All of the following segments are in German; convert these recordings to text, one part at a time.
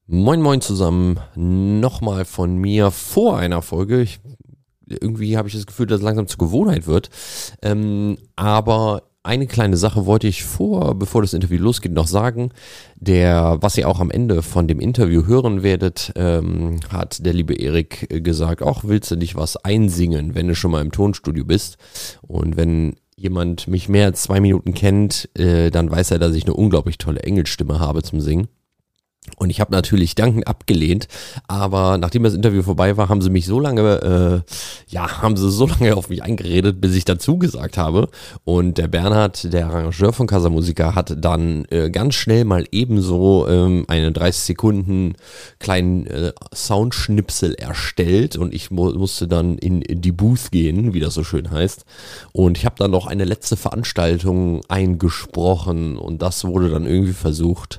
Moin Moin zusammen, nochmal von mir vor einer Folge. Irgendwie habe ich das Gefühl, dass es langsam zur Gewohnheit wird. Aber eine kleine Sache wollte ich bevor das Interview losgeht, noch sagen. Was ihr auch am Ende von dem Interview hören werdet, hat der liebe Erik gesagt, ach, willst du nicht was einsingen, wenn du schon mal im Tonstudio bist? Und wenn jemand mich mehr als 2 Minuten kennt, dann weiß er, dass ich eine unglaublich tolle Engelstimme habe zum Singen. Und ich habe natürlich dankend abgelehnt, aber nachdem das Interview vorbei war, haben sie so lange auf mich eingeredet, bis ich dazu gesagt habe. Und der Bernhard, der Arrangeur von Casa Musica, hat dann ganz schnell mal ebenso eine 30 Sekunden kleinen Soundschnipsel erstellt und ich musste dann in die Booth gehen, wie das so schön heißt. Und ich habe dann noch eine letzte Veranstaltung eingesprochen und das wurde dann irgendwie versucht,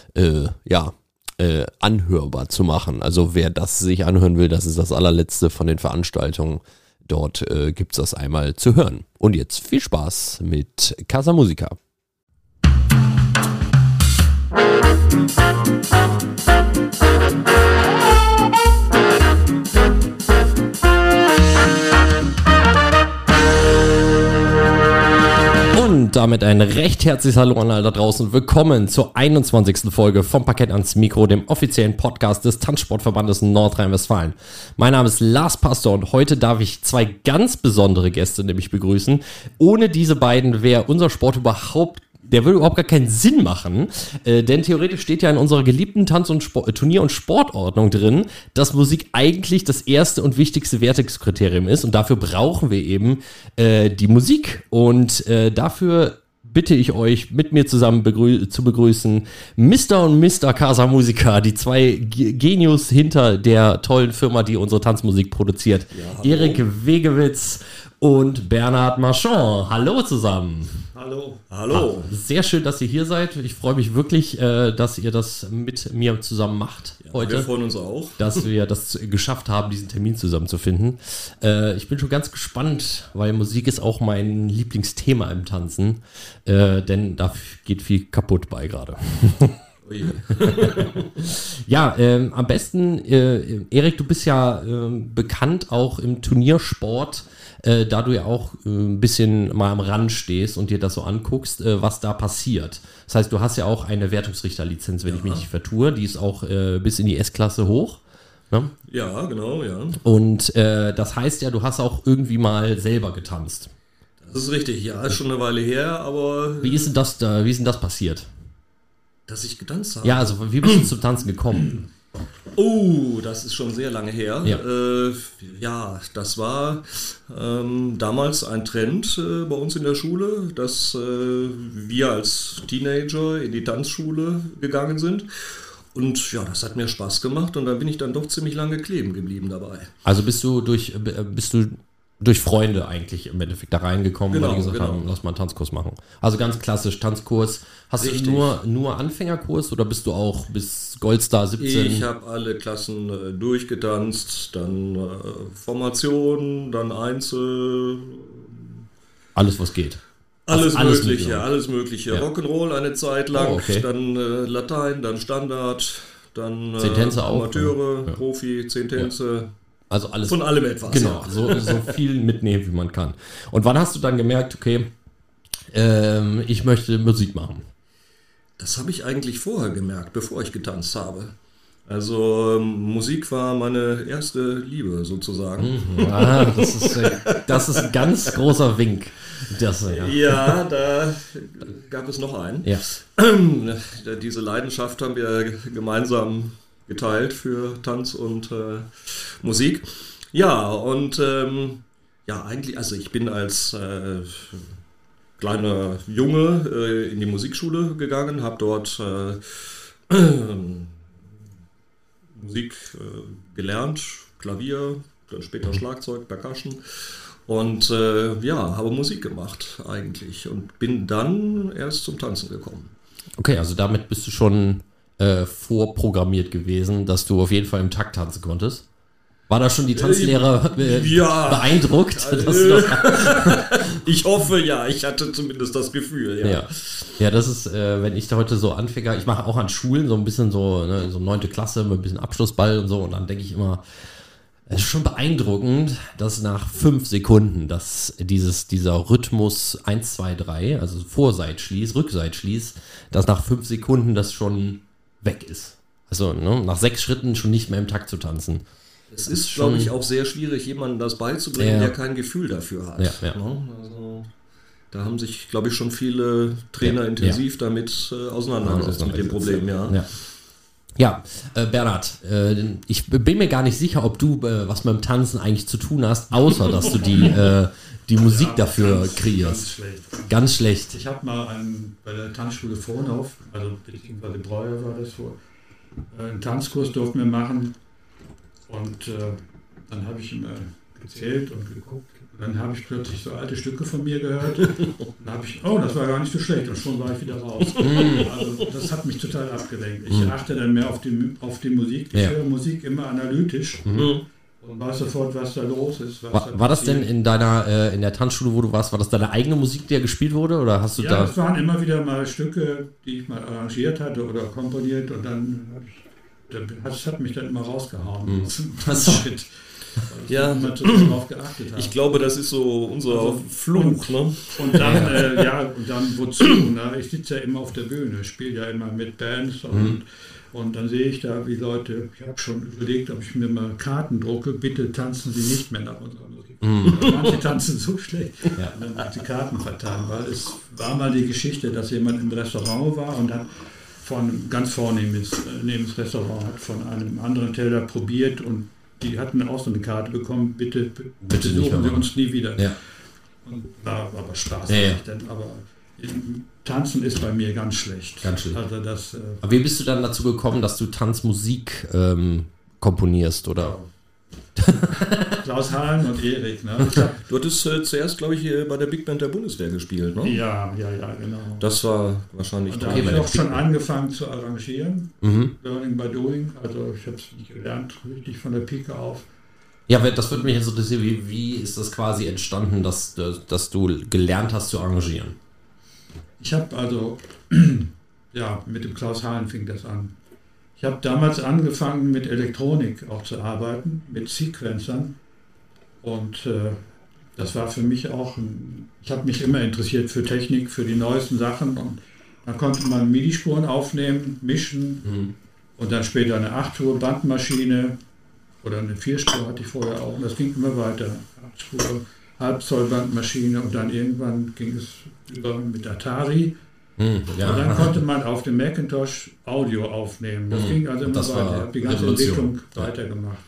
anhörbar zu machen. Also wer das sich anhören will, das ist das allerletzte von den Veranstaltungen. Dort gibt's das einmal zu hören. Und jetzt viel Spaß mit Casa Musica. Und damit ein recht herzliches Hallo an alle da draußen. Willkommen zur 21. Folge vom Parkett ans Mikro, dem offiziellen Podcast des Tanzsportverbandes Nordrhein-Westfalen. Mein Name ist Lars Pastor und heute darf ich 2 ganz besondere Gäste nämlich begrüßen. Ohne diese beiden wäre unser Sport der würde überhaupt gar keinen Sinn machen, denn theoretisch steht ja in unserer geliebten Tanz- und Turnier- und Sportordnung drin, dass Musik eigentlich das erste und wichtigste Wertungskriterium ist und dafür brauchen wir eben die Musik und dafür bitte ich euch, mit mir zusammen zu begrüßen, Mr. und Mr. Casa Musica, die 2 Genius hinter der tollen Firma, die unsere Tanzmusik produziert. Ja, Erik Wegewitz und Bernhard Marchand. Hallo zusammen. Hallo. Sehr schön, dass ihr hier seid. Ich freue mich wirklich, dass ihr das mit mir zusammen macht heute. Wir freuen uns auch. Dass wir das geschafft haben, diesen Termin zusammen zu finden. Ich bin schon ganz gespannt, weil Musik ist auch mein Lieblingsthema im Tanzen. Denn da geht viel kaputt bei gerade. Ja, am besten, Erik, du bist ja bekannt auch im Turniersport, da du ja auch ein bisschen mal am Rand stehst und dir das so anguckst, was da passiert. Das heißt, du hast ja auch eine Wertungsrichterlizenz, wenn ich mich nicht vertue, die ist auch bis in die S-Klasse hoch. Ne? Ja, genau, ja. Und das heißt ja, du hast auch irgendwie mal selber getanzt. Das ist richtig, ja, ist schon eine Weile her, aber... Wie ist denn das passiert? Dass ich getanzt habe? Ja, also wie bist du zum Tanzen gekommen? Oh, das ist schon sehr lange her. Ja, Das war damals ein Trend bei uns in der Schule, dass wir als Teenager in die Tanzschule gegangen sind. Und ja, das hat mir Spaß gemacht und da bin ich dann doch ziemlich lange kleben geblieben dabei. Also bist du durch Freunde eigentlich im Endeffekt da reingekommen, weil die gesagt haben, lass mal einen Tanzkurs machen. Also ganz klassisch Tanzkurs. Hast Richtig. du nur Anfängerkurs oder bist du auch bis Goldstar 17? Ich habe alle Klassen durchgetanzt, dann Formation, dann Einzel. Alles, was geht. Alles Mögliche. Ja. Rock'n'Roll eine Zeit lang, okay. Dann Latein, dann Standard, dann 10 Tänze auch. Amateure, Ja. Profi, 10 Tänze. Ja. Also alles. Von allem etwas. Genau, ja. so viel mitnehmen, wie man kann. Und wann hast du dann gemerkt, okay, ich möchte Musik machen? Das habe ich eigentlich vorher gemerkt, bevor ich getanzt habe. Also Musik war meine erste Liebe sozusagen. Das ist ein ganz großer Wink. Ja, da gab es noch einen. Ja. Diese Leidenschaft haben wir gemeinsam geteilt für Tanz und Musik. Ja, und eigentlich, also ich bin als kleiner Junge in die Musikschule gegangen, habe dort Musik gelernt, Klavier, dann später Schlagzeug, Percussion und habe Musik gemacht eigentlich und bin dann erst zum Tanzen gekommen. Okay, also damit bist du schon vorprogrammiert gewesen, dass du auf jeden Fall im Takt tanzen konntest? War da schon die Tanzlehrer ja, beeindruckt? Ich hoffe, ja. Ich hatte zumindest das Gefühl, ja. Ja, das ist, wenn ich da heute so Anfänger, ich mache auch an Schulen so ein bisschen so, ne, so 9. Klasse mit ein bisschen Abschlussball und so, und dann denke ich immer, es ist schon beeindruckend, dass nach 5 Sekunden, dass dieser Rhythmus 1, 2, 3, also Vorseitschließ, Rückseitschließ, dass nach 5 Sekunden das schon weg ist. Also ne, nach 6 Schritten schon nicht mehr im Takt zu tanzen. Es ist, glaube ich, auch sehr schwierig, jemandem das beizubringen, der kein Gefühl dafür hat. Ja. Also, da haben sich, glaube ich, schon viele Trainer intensiv damit auseinandergesetzt mit dem Problem, Ja, Bernhard, ich bin mir gar nicht sicher, ob du was mit dem Tanzen eigentlich zu tun hast, außer dass du die Musik dafür kreierst. Ganz schlecht. Ich habe mal bei der Tanzschule Frohnhof, also beziehungsweise Breuer war das so, einen Tanzkurs durften wir machen. Und dann habe ich immer gezählt und geguckt. Und dann habe ich plötzlich so alte Stücke von mir gehört. Und dann habe ich, das war gar nicht so schlecht. Und schon war ich wieder raus. Also das hat mich total abgelenkt. Ich achte dann mehr auf die Musik. Ich höre Musik immer analytisch. Und weiß sofort, was da los ist. War das denn in der Tanzschule, wo du warst, war das deine eigene Musik, die da gespielt wurde? Oder hast du das waren immer wieder mal Stücke, die ich mal arrangiert hatte oder komponiert. Und dann das hat mich dann immer rausgehauen. Shit. Ja, darauf geachtet habe. Ich glaube, das ist so unser Fluch. Ne? Und dann wozu? Ne? Ich sitze ja immer auf der Bühne, spiele ja immer mit Bands und dann sehe ich da, wie Leute, ich habe schon überlegt, ob ich mir mal Karten drucke, bitte tanzen Sie nicht mehr nach unserer Musik. Manche tanzen so schlecht. Ja. Und dann wird die Karten vertan, weil es war mal die Geschichte, dass jemand im Restaurant war und hat ganz vornehmes Restaurant, hat von einem anderen Teller probiert und die hatten auch so eine Karte bekommen, bitte besuchen Sie uns nie wieder. Ja. Und war aber Spaß. Aber Tanzen ist bei mir ganz schlecht. Ganz schlecht. Also aber wie bist du dann dazu gekommen, dass du Tanzmusik komponierst, oder? Klaus Hahn und Erik. Ne? Du hattest zuerst, glaube ich, bei der Big Band der Bundeswehr gespielt, ne? Ja, genau. Das war wahrscheinlich... Und da habe ich auch schon angefangen zu arrangieren. Learning by doing. Also ich habe es nicht gelernt, richtig von der Pike auf. Ja, das würde mich jetzt interessieren, wie ist das quasi entstanden, dass du gelernt hast zu arrangieren? Ich habe also, mit dem Klaus Hahn fing das an. Ich habe damals angefangen mit Elektronik auch zu arbeiten, mit Sequencern. Und das war für mich auch, ich habe mich immer interessiert für Technik, für die neuesten Sachen. Und dann konnte man MIDI-Spuren aufnehmen, mischen und dann später eine 8-Spur-Bandmaschine oder eine 4-Spur hatte ich vorher auch. Und das ging immer weiter. 8-Spur, Halbzoll-Bandmaschine und dann irgendwann ging es über mit Atari. Und dann konnte man auf dem Macintosh Audio aufnehmen. Das ging also immer weiter. Ich habe die ganze Entwicklung weitergemacht.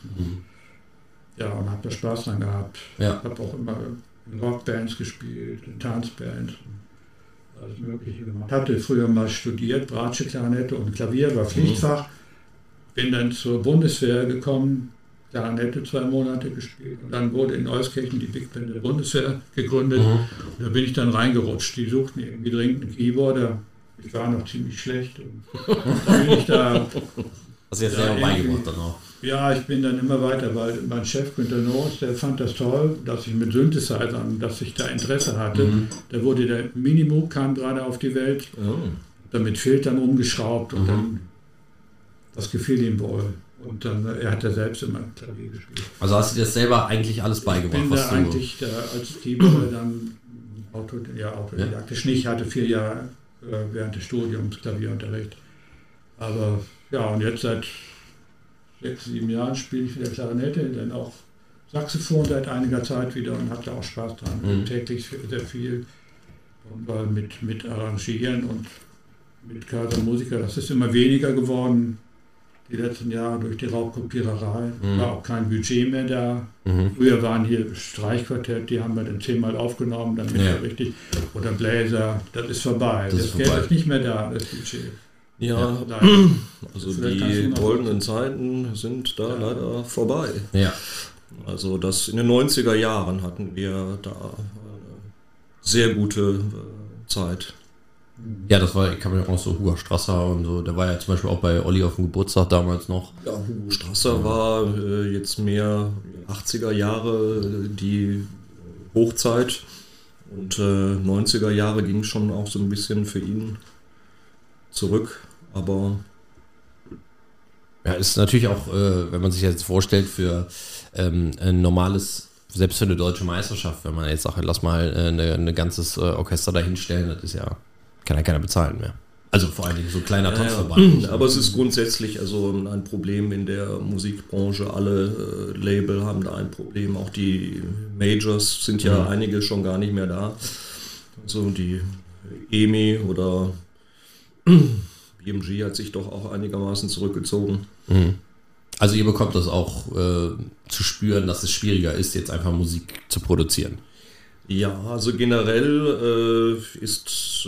Ja, und habe da Spaß dran gehabt. Ja. Habe auch immer in Rockbands gespielt, in Tanzbands, alles Mögliche gemacht. Hatte früher mal studiert, Bratsche, Klarinette und Klavier, war Pflichtfach. Bin dann zur Bundeswehr gekommen, Klarinette 2 Monate gespielt und dann wurde in Euskirchen die Big Band der Bundeswehr gegründet. Und da bin ich dann reingerutscht. Die suchten irgendwie dringend einen Keyboarder. Ich war noch ziemlich schlecht. Und dann bin ich da. Hast du jetzt selber beigebracht dann auch? Ja, ich bin dann immer weiter, weil mein Chef Günter Noos, der fand das toll, dass ich mit Synthesizern, dass ich da Interesse hatte. Da wurde der Minimoog, kam gerade auf die Welt, dann mit Filtern umgeschraubt und dann, das gefiel ihm wohl. Und dann, er hat ja selbst immer Klavier gespielt. Also hast du dir das selber eigentlich alles beigebracht? Ich bin da eigentlich als Keyboarder dann autodidaktisch nicht, hatte 4 Jahre während des Studiums Klavierunterricht. Aber ja, und jetzt seit 6, 7 Jahren spiele ich wieder Klarinette, dann auch Saxophon seit einiger Zeit wieder und habe da auch Spaß dran. Täglich sehr viel. Und weil mit Arrangieren und mit Musiker, das ist immer weniger geworden. Die letzten Jahre durch die Raubkopiererei war auch kein Budget mehr da. Früher waren hier Streichquartett, die haben wir dann 10-mal aufgenommen, damit wir richtig, oder Bläser, das ist vorbei. Das Geld ist nicht mehr da, das Budget. Ja, also die goldenen Zeiten sind da leider vorbei. Ja. Also in den 90er Jahren hatten wir da eine sehr gute Zeit. Ja, das war, ich kann mich auch noch so Hugo Strasser und so, der war ja zum Beispiel auch bei Olli auf dem Geburtstag damals noch. Ja, Hugo Strasser war jetzt mehr 80er Jahre die Hochzeit und 90er Jahre ging schon auch so ein bisschen für ihn zurück, aber... Ja, ist natürlich auch, wenn man sich jetzt vorstellt, für ein normales, selbst für eine deutsche Meisterschaft, wenn man jetzt sagt, lass mal ein ganzes Orchester da hinstellen, das ist ja, kann ja keiner bezahlen mehr. Also vor allen Dingen so ein kleiner Tanzverband. Aber es ist grundsätzlich also ein Problem in der Musikbranche. Alle Label haben da ein Problem. Auch die Majors sind ja einige schon gar nicht mehr da. Also die EMI oder BMG hat sich doch auch einigermaßen zurückgezogen. Also ihr bekommt das auch zu spüren, dass es schwieriger ist, jetzt einfach Musik zu produzieren. Ja, also generell ist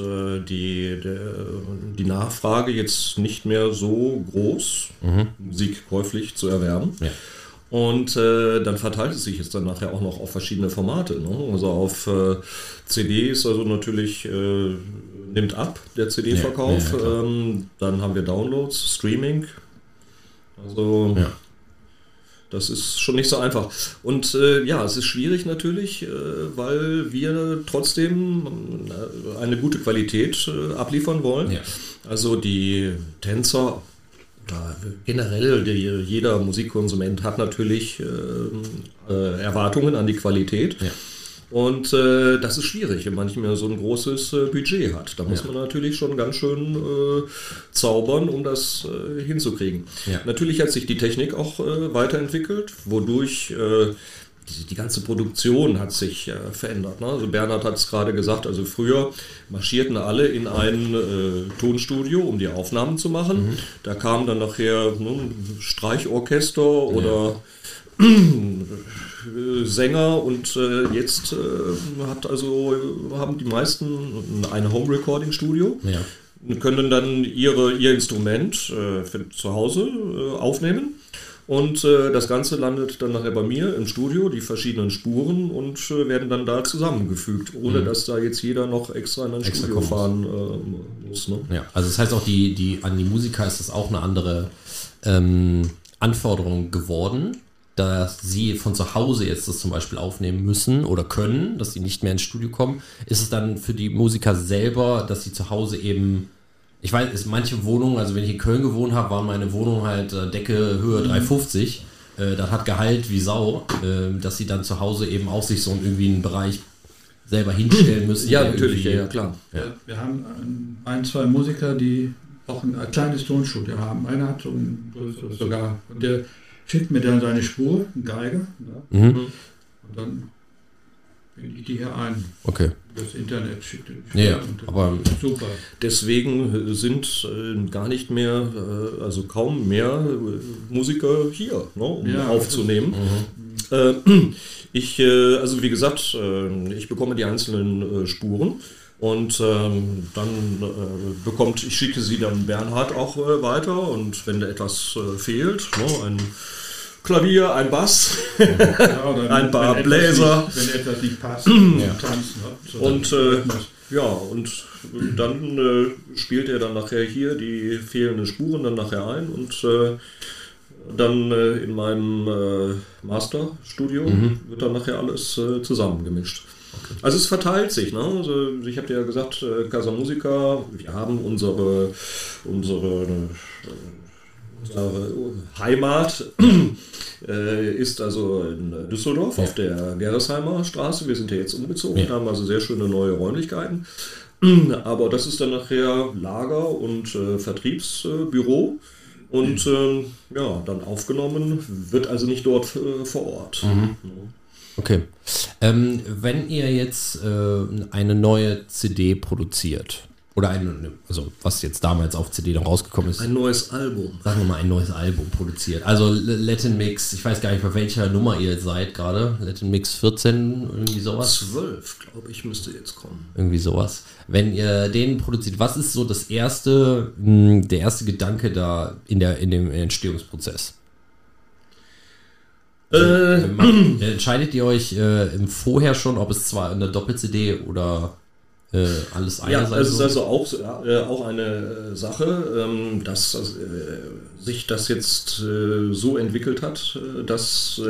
die Nachfrage jetzt nicht mehr so groß, Musik käuflich zu erwerben. Ja. Und dann verteilt es sich jetzt dann nachher auch noch auf verschiedene Formate. Ne? Also auf CDs, also natürlich nimmt ab der CD-Verkauf. Ja, dann haben wir Downloads, Streaming. Also... Ja. Das ist schon nicht so einfach. Und es ist schwierig natürlich, weil wir trotzdem eine gute Qualität abliefern wollen. Ja. Also die Tänzer, generell jeder Musikkonsument hat natürlich Erwartungen an die Qualität. Ja. Und das ist schwierig, wenn man nicht mehr so ein großes Budget hat. Da muss man natürlich schon ganz schön zaubern, um das hinzukriegen. Ja. Natürlich hat sich die Technik auch weiterentwickelt, wodurch die ganze Produktion hat sich verändert. Ne? Also Bernhard hat es gerade gesagt, also früher marschierten alle in ein Tonstudio, um die Aufnahmen zu machen. Da kam dann nachher ein Streichorchester oder... Sänger und jetzt haben die meisten ein Home-Recording-Studio und können dann ihr Instrument für zu Hause aufnehmen und das Ganze landet dann nachher bei mir im Studio, die verschiedenen Spuren und werden dann da zusammengefügt, ohne dass da jetzt jeder noch extra in ein Studio fahren muss. Ne? Ja, also das heißt auch, an die Musiker ist das auch eine andere Anforderung geworden, dass sie von zu Hause jetzt das zum Beispiel aufnehmen müssen oder können, dass sie nicht mehr ins Studio kommen, ist es dann für die Musiker selber, dass sie zu Hause eben, ich weiß, manche Wohnungen, also wenn ich in Köln gewohnt habe, waren meine Wohnungen halt Decke Höhe 3,50, das hat Gehalt wie Sau, dass sie dann zu Hause eben auch sich so irgendwie einen Bereich selber hinstellen müssen. Ja, natürlich, ja, klar. Ja. Wir haben zwei Musiker, die auch ein kleines Tonstudio haben. Einer hat so ein größeres sogar, und der schickt mir dann seine Spur, ein Geiger, und dann bin ich die hier ein. Okay. Das Internet schickt aber super. Deswegen sind gar nicht mehr, also kaum mehr Musiker hier, ne, um aufzunehmen. Also wie gesagt, ich bekomme die einzelnen Spuren. Und dann ich schicke sie dann Bernhard auch weiter und wenn da etwas fehlt, ne, ein Klavier, ein Bass, ein paar Bläser. Wenn etwas nicht passt, tanzen. Und dann spielt er dann nachher hier die fehlenden Spuren dann nachher ein und dann in meinem Masterstudio wird dann nachher alles zusammengemischt. Okay. Also es verteilt sich. Ne? Also ich habe dir ja gesagt, Casa Musica, wir haben unsere Heimat ist also in Düsseldorf auf der Gerresheimer Straße. Wir sind ja jetzt umgezogen, haben also sehr schöne neue Räumlichkeiten. Aber das ist dann nachher Lager und Vertriebsbüro. Und dann aufgenommen wird also nicht dort vor Ort. Okay. Wenn ihr jetzt eine neue CD produziert, oder also was jetzt damals auf CD noch rausgekommen ist. Ein neues Album. Sagen wir mal, ein neues Album produziert. Also Latin Mix, ich weiß gar nicht, bei welcher Nummer ihr seid gerade. Latin Mix 14, irgendwie sowas? 12, glaube ich, müsste jetzt kommen. Irgendwie sowas. Wenn ihr den produziert, was ist so der erste Gedanke da in dem Entstehungsprozess? Entscheidet ihr euch im Vorher schon, ob es zwar eine Doppel-CD oder alles Ja, einerseits? das ist also auch eine Sache, dass sich das jetzt so entwickelt hat, dass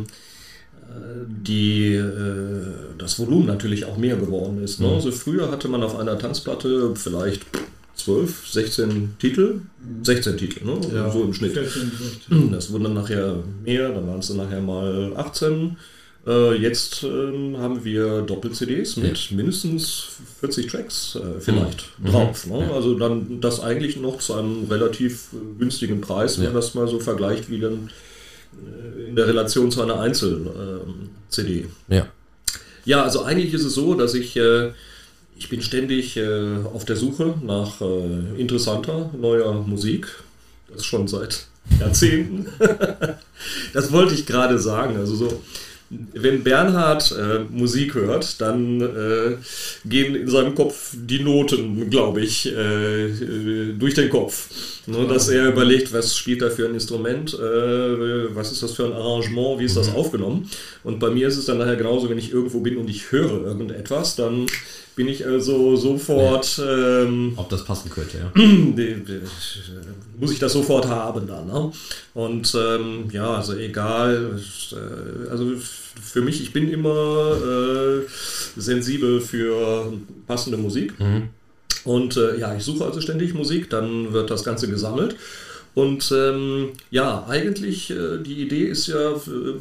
das Volumen natürlich auch mehr geworden ist. Ne? Also früher hatte man auf einer Tanzplatte vielleicht 12, 16 Titel. 16 Titel, ne? Ja, So im Schnitt. 14, 15. Das wurden dann nachher mehr, dann waren es dann nachher mal 18. Jetzt haben wir Doppel-CDs mit mindestens 40 Tracks vielleicht drauf. Ne? Ja. Also dann das eigentlich noch zu einem relativ günstigen Preis, wenn man das mal so vergleicht, wie dann in der Relation zu einer Einzel-CD. Ja, also eigentlich ist es so, dass ich bin ständig auf der Suche nach interessanter, neuer Musik. Das schon seit Jahrzehnten. Das wollte ich gerade sagen. Also so, wenn Bernhard Musik hört, dann gehen in seinem Kopf die Noten, glaube ich, durch den Kopf. Ne, dass er überlegt, was spielt er für ein Instrument, was ist das für ein Arrangement, wie ist das aufgenommen. Und bei mir ist es dann nachher genauso, wenn ich irgendwo bin und ich höre irgendetwas, dann bin ich also sofort... ob das passen könnte, ja. Muss ich das sofort haben dann. Ne? Und ja, also egal, also für mich, ich bin immer sensibel für passende Musik. Und ja, ich suche also ständig Musik, dann wird das Ganze gesammelt. Und ja, eigentlich die Idee ist ja...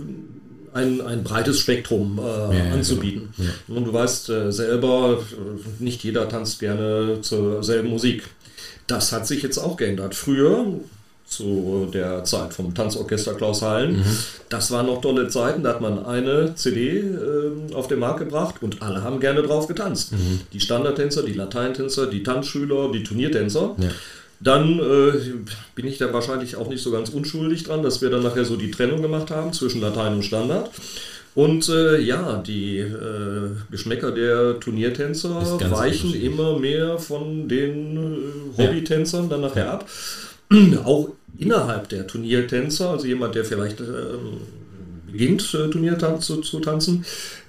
Ein breites Spektrum anzubieten. Genau. Ja. Und du weißt selber, nicht jeder tanzt gerne zur selben Musik. Das hat sich jetzt auch geändert. Früher, zu der Zeit vom Tanzorchester Klaus Hallen, das waren noch tolle Zeiten, da hat man eine CD auf den Markt gebracht und alle haben gerne drauf getanzt. Die Standardtänzer, die Lateintänzer, die Tanzschüler, die Turniertänzer. Ja. Dann bin ich da wahrscheinlich auch nicht so ganz unschuldig dran, dass wir dann nachher so die Trennung gemacht haben zwischen Latein und Standard. Und ja, die Geschmäcker der Turniertänzer weichen immer mehr von den Hobbytänzern dann nachher ab. Auch innerhalb der Turniertänzer, also jemand, der vielleicht beginnt, Turniertanz zu tanzen,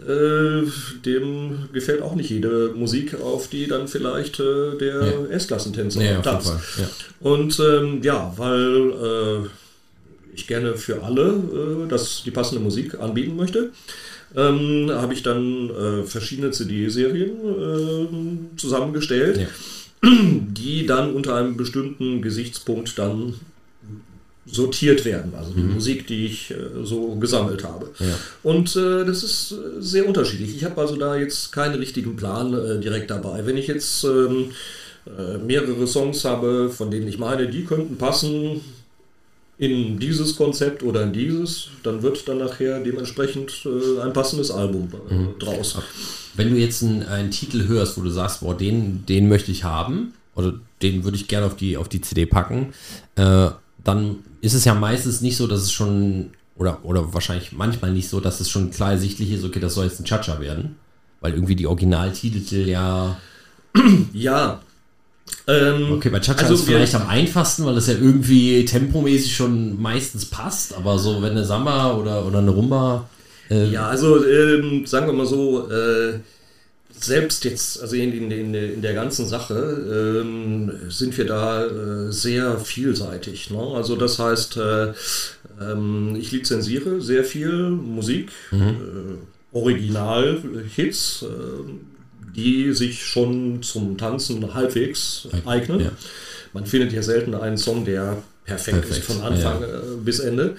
dem gefällt auch nicht jede Musik, auf die dann vielleicht der S-Klassentänzer tanzt. Ja. Und ja, weil ich gerne für alle die passende Musik anbieten möchte, habe ich dann verschiedene CD-Serien zusammengestellt, die dann unter einem bestimmten Gesichtspunkt dann sortiert werden, also die Musik, die ich so gesammelt habe. Ja. Und das ist sehr unterschiedlich. Ich habe also da jetzt keinen richtigen Plan direkt dabei. Wenn ich jetzt mehrere Songs habe, von denen ich meine, die könnten passen in dieses Konzept oder in dieses, dann wird dann nachher dementsprechend ein passendes Album draus. Wenn du jetzt einen Titel hörst, wo du sagst, boah, den möchte ich haben, oder den würde ich gerne auf die CD packen, dann ist es ja meistens nicht so, dass es schon, oder wahrscheinlich manchmal nicht so, dass es schon klar ersichtlich ist, okay, das soll jetzt ein Cha-Cha werden, weil irgendwie die Originaltitel ja... Ja. Okay, bei Cha-Cha ist es vielleicht am einfachsten, weil das ja irgendwie tempomäßig schon meistens passt, aber so, wenn eine Samba oder eine Rumba... ja, also sagen wir mal so, selbst jetzt, also in der ganzen Sache, sind wir da sehr vielseitig. Ne? Also das heißt, ich lizenziere sehr viel Musik, Original-Hits, die sich schon zum Tanzen halbwegs eignen. Ja. Man findet ja selten einen Song, der perfekt ist von Anfang bis Ende.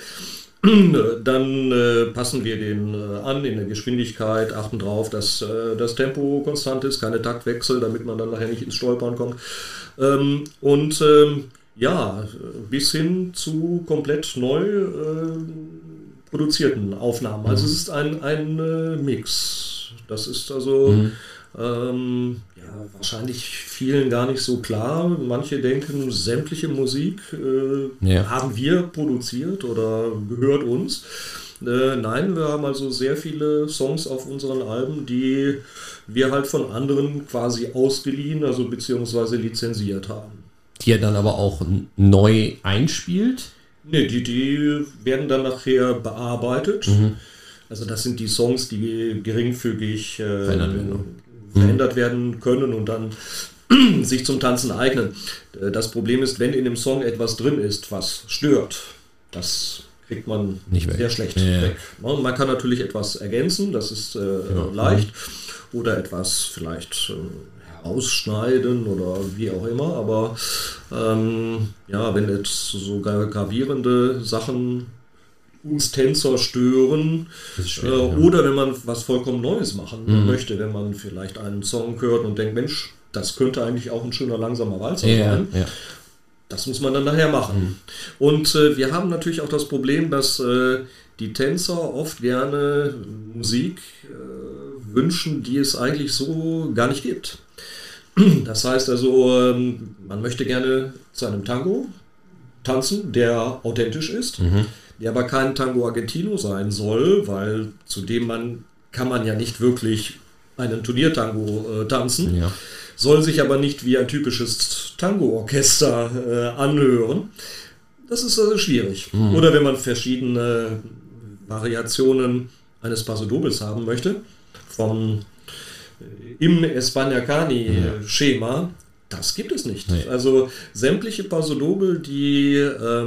Dann passen wir den an in der Geschwindigkeit, achten drauf, dass das Tempo konstant ist, keine Taktwechsel, damit man dann nachher nicht ins Stolpern kommt. Und ja, bis hin zu komplett neu produzierten Aufnahmen. Also es ist ein Mix. Das ist also ja, wahrscheinlich vielen gar nicht so klar. Manche denken, sämtliche Musik haben wir produziert oder gehört uns. Nein, wir haben also sehr viele Songs auf unseren Alben, die wir halt von anderen quasi ausgeliehen, also beziehungsweise lizenziert haben. Die er dann aber auch neu einspielt? Ne, die werden dann nachher bearbeitet. Also das sind die Songs, die geringfügig verändert werden können und dann sich zum Tanzen eignen. Das Problem ist, wenn in dem Song etwas drin ist, was stört, das kriegt man nicht weg. Sehr schlecht weg. Man kann natürlich etwas ergänzen, das ist leicht, oder etwas vielleicht herausschneiden oder wie auch immer, aber wenn jetzt sogar gravierende Sachen uns Tänzer stören oder wenn man was vollkommen Neues machen möchte, wenn man vielleicht einen Song hört und denkt, Mensch, das könnte eigentlich auch ein schöner langsamer Walzer sein. Ja. Das muss man dann nachher machen. Und wir haben natürlich auch das Problem, dass die Tänzer oft gerne Musik wünschen, die es eigentlich so gar nicht gibt. Das heißt also, man möchte gerne zu einem Tango tanzen, der authentisch ist, der aber kein Tango Argentino sein soll, weil zudem kann man ja nicht wirklich einen Turniertango tanzen. Ja. Soll sich aber nicht wie ein typisches Tango-Orchester anhören. Das ist also schwierig. Oder wenn man verschiedene Variationen eines Paso Dobles haben möchte, im España Cani-Schema, das gibt es nicht. Nee. Also sämtliche Paso Doble, die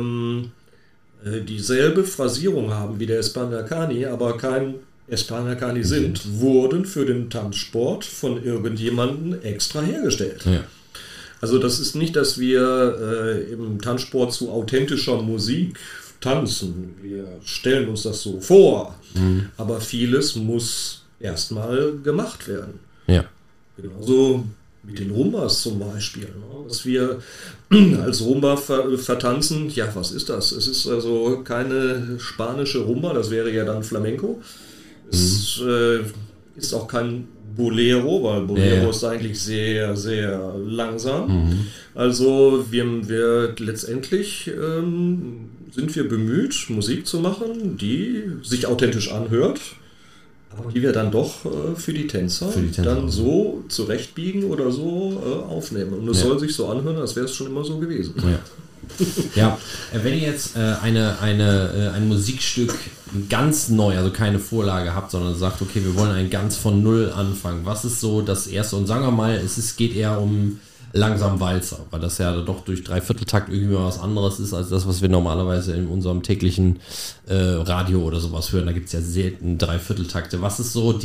dieselbe Phrasierung haben wie der España Cani, aber kein España Cani sind, wurden für den Tanzsport von irgendjemandem extra hergestellt. Ja. Also das ist nicht, dass wir im Tanzsport zu authentischer Musik tanzen. Wir stellen uns das so vor, aber vieles muss erstmal gemacht werden. Ja. Genauso mit den Rumbas zum Beispiel. Was wir als Rumba vertanzen, ja, was ist das? Es ist also keine spanische Rumba, das wäre ja dann Flamenco. Es ist auch kein Bolero, weil Bolero ist eigentlich sehr, sehr langsam. Also wir letztendlich sind wir bemüht, Musik zu machen, die sich authentisch anhört, aber die wir dann doch für die Tänzer dann so zurechtbiegen oder so aufnehmen. Und es soll sich so anhören, als wäre es schon immer so gewesen. Ja. Ja, wenn ihr jetzt ein Musikstück ganz neu, also keine Vorlage habt, sondern sagt, okay, wir wollen ein ganz von Null anfangen. Was ist so das Erste? Und sagen wir mal, geht eher um langsam Walzer, weil das ja doch durch Dreivierteltakt irgendwie was anderes ist, als das, was wir normalerweise in unserem täglichen Radio oder sowas hören. Da gibt es ja selten Dreivierteltakte. Was ist so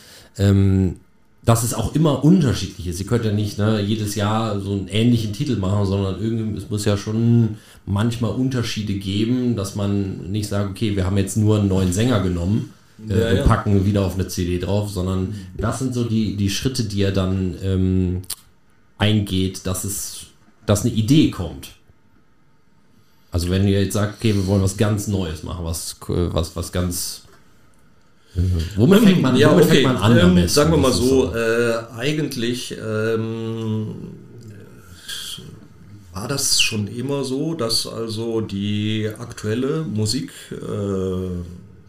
dass es auch immer unterschiedlich ist. Ihr könnt ja nicht jedes Jahr so einen ähnlichen Titel machen, sondern es muss ja schon manchmal Unterschiede geben, dass man nicht sagt, okay, wir haben jetzt nur einen neuen Sänger genommen und packen wieder auf eine CD drauf, sondern das sind so die Schritte, die er dann eingeht, dass eine Idee kommt. Also wenn ihr jetzt sagt, okay, wir wollen was ganz Neues machen, was ganz... Womit fängt man an am besten? Sagen wir mal so, eigentlich war das schon immer so, dass also die aktuelle Musikszene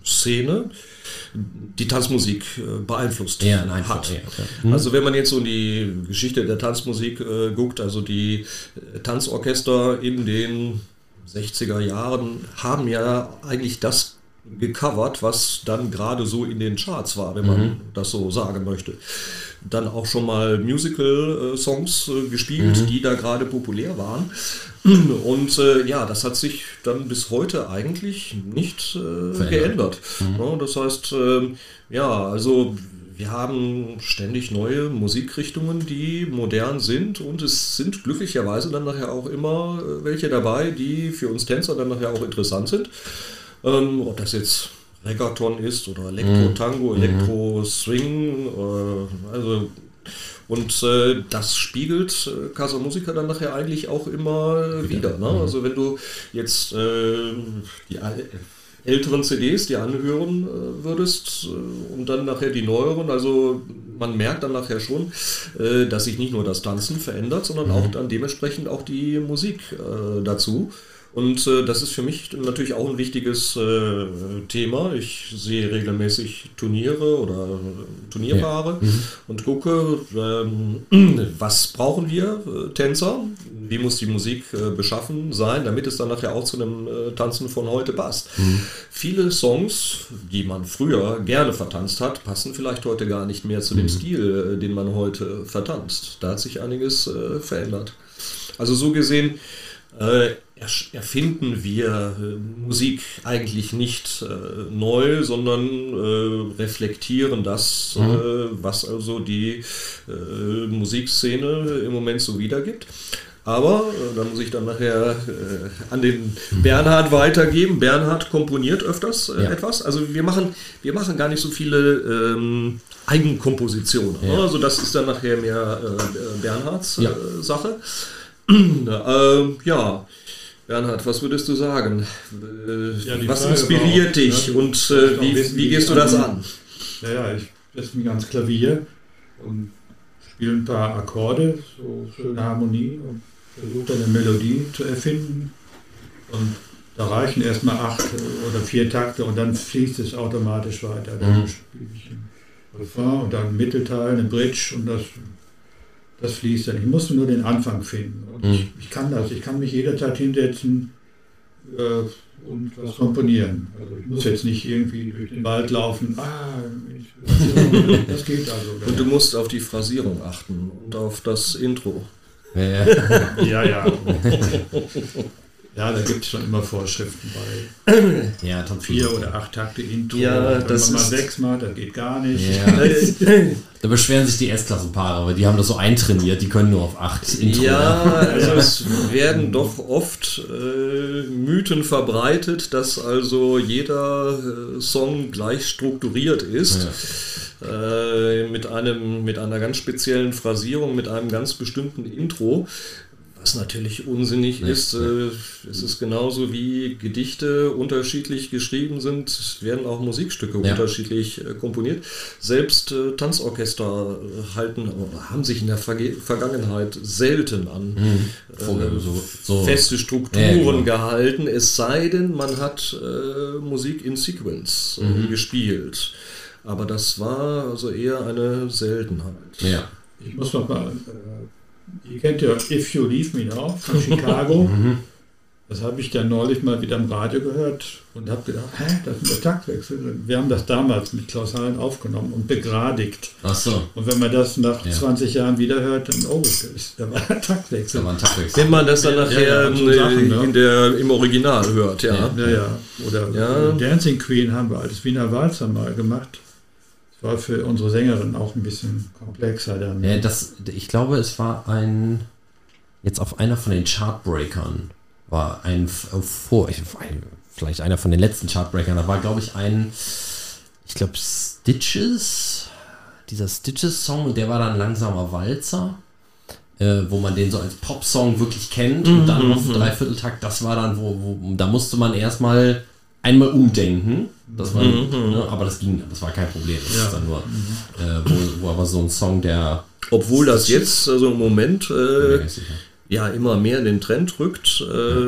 die Tanzmusik beeinflusst hat. Also wenn man jetzt so in die Geschichte der Tanzmusik guckt, also die Tanzorchester in den 60er Jahren haben ja eigentlich das gecovert, was dann gerade so in den Charts war, wenn man das so sagen möchte. Dann auch schon mal Musical-Songs gespielt, die da gerade populär waren. Und das hat sich dann bis heute eigentlich nicht geändert. Das heißt, also wir haben ständig neue Musikrichtungen, die modern sind, und es sind glücklicherweise dann nachher auch immer welche dabei, die für uns Tänzer dann nachher auch interessant sind. Ob das jetzt Reggaeton ist oder Elektro-Tango, Elektro-Swing, das spiegelt Casa Musica dann nachher eigentlich auch immer wieder. Ne? Also wenn du jetzt die älteren CDs dir anhören würdest und dann nachher die neueren, also man merkt dann nachher schon, dass sich nicht nur das Tanzen verändert, sondern auch dann dementsprechend auch die Musik dazu. Und das ist für mich natürlich auch ein wichtiges Thema. Ich sehe regelmäßig Turniere oder Turnierpaare und gucke, was brauchen wir Tänzer, wie muss die Musik beschaffen sein, damit es dann nachher auch zu einem Tanzen von heute passt. Viele Songs, die man früher gerne vertanzt hat, passen vielleicht heute gar nicht mehr zu dem Stil, den man heute vertanzt. Da hat sich einiges verändert. Also so gesehen erfinden wir Musik eigentlich nicht neu, sondern reflektieren das, was also die Musikszene im Moment so wiedergibt. Aber da muss ich dann nachher an den Bernhard weitergeben. Bernhard komponiert öfters etwas. Also wir machen gar nicht so viele Eigenkompositionen. Ja. Also das ist dann nachher mehr Bernhards Sache. Ja, Bernhard, was würdest du sagen? Was inspiriert dich und wie gehst du das an? Ja, ich setze mich ans Klavier und spiele ein paar Akkorde, so schöne Harmonie und versuche eine Melodie zu erfinden. Und da reichen erstmal 8 oder 4 Takte und dann fließt es automatisch weiter. Dann spiele ich ein Refrain und dann ein Mittelteil, eine Bridge und das fließt dann. Ich musste nur den Anfang finden. Und ich kann das. Ich kann mich jederzeit hinsetzen und was komponieren. Also ich muss jetzt nicht irgendwie durch den Wald laufen. Das geht also. Und du musst auf die Phrasierung achten und auf das Intro. Ja. Ja, da gibt es schon immer Vorschriften bei. Ja, 4 oder 8 Takte Intro. Ja, das ist mal 6 Mal, das geht gar nicht. Ja. Da beschweren sich die S-Klassenpaare, aber die haben das so eintrainiert, die können nur auf 8 Intro. Ja, also es werden doch oft Mythen verbreitet, dass also jeder Song gleich strukturiert ist. Mit einer ganz speziellen Phrasierung, mit einem ganz bestimmten Intro. Was natürlich unsinnig ist. Es ist genauso wie Gedichte unterschiedlich geschrieben sind, werden auch Musikstücke unterschiedlich komponiert. Selbst Tanzorchester haben sich in der Vergangenheit selten an feste Strukturen gehalten, es sei denn, man hat Musik in Sequence gespielt. Aber das war also eher eine Seltenheit. Ja. Ich muss noch mal... Ihr kennt ja If You Leave Me Now von Chicago. Das habe ich dann neulich mal wieder im Radio gehört und habe gedacht, das ist ein Taktwechsel. Wir haben das damals mit Klaus Hallen aufgenommen und begradigt. Ach so. Und wenn man das nach 20 Jahren wieder hört, dann, da war ein Taktwechsel. Wenn man das dann nachher im Original hört, Oder Dancing Queen haben wir als Wiener Walzer mal gemacht. War für unsere Sängerin auch ein bisschen komplexer dann. Ja, ich glaube, es war jetzt auf einer von den Chartbreakern, war vielleicht einer von den letzten Chartbreakern, da war, glaube ich, dieser Stitches-Song, und der war dann langsamer Walzer, wo man den so als Popsong wirklich kennt, und dann auf Dreivierteltakt, das war dann, da musste man erstmal einmal umdenken, dass man, aber das war kein Problem. Das ist dann nur, wo aber so ein Song, der... Obwohl das jetzt, also im Moment, immer mehr in den Trend rückt,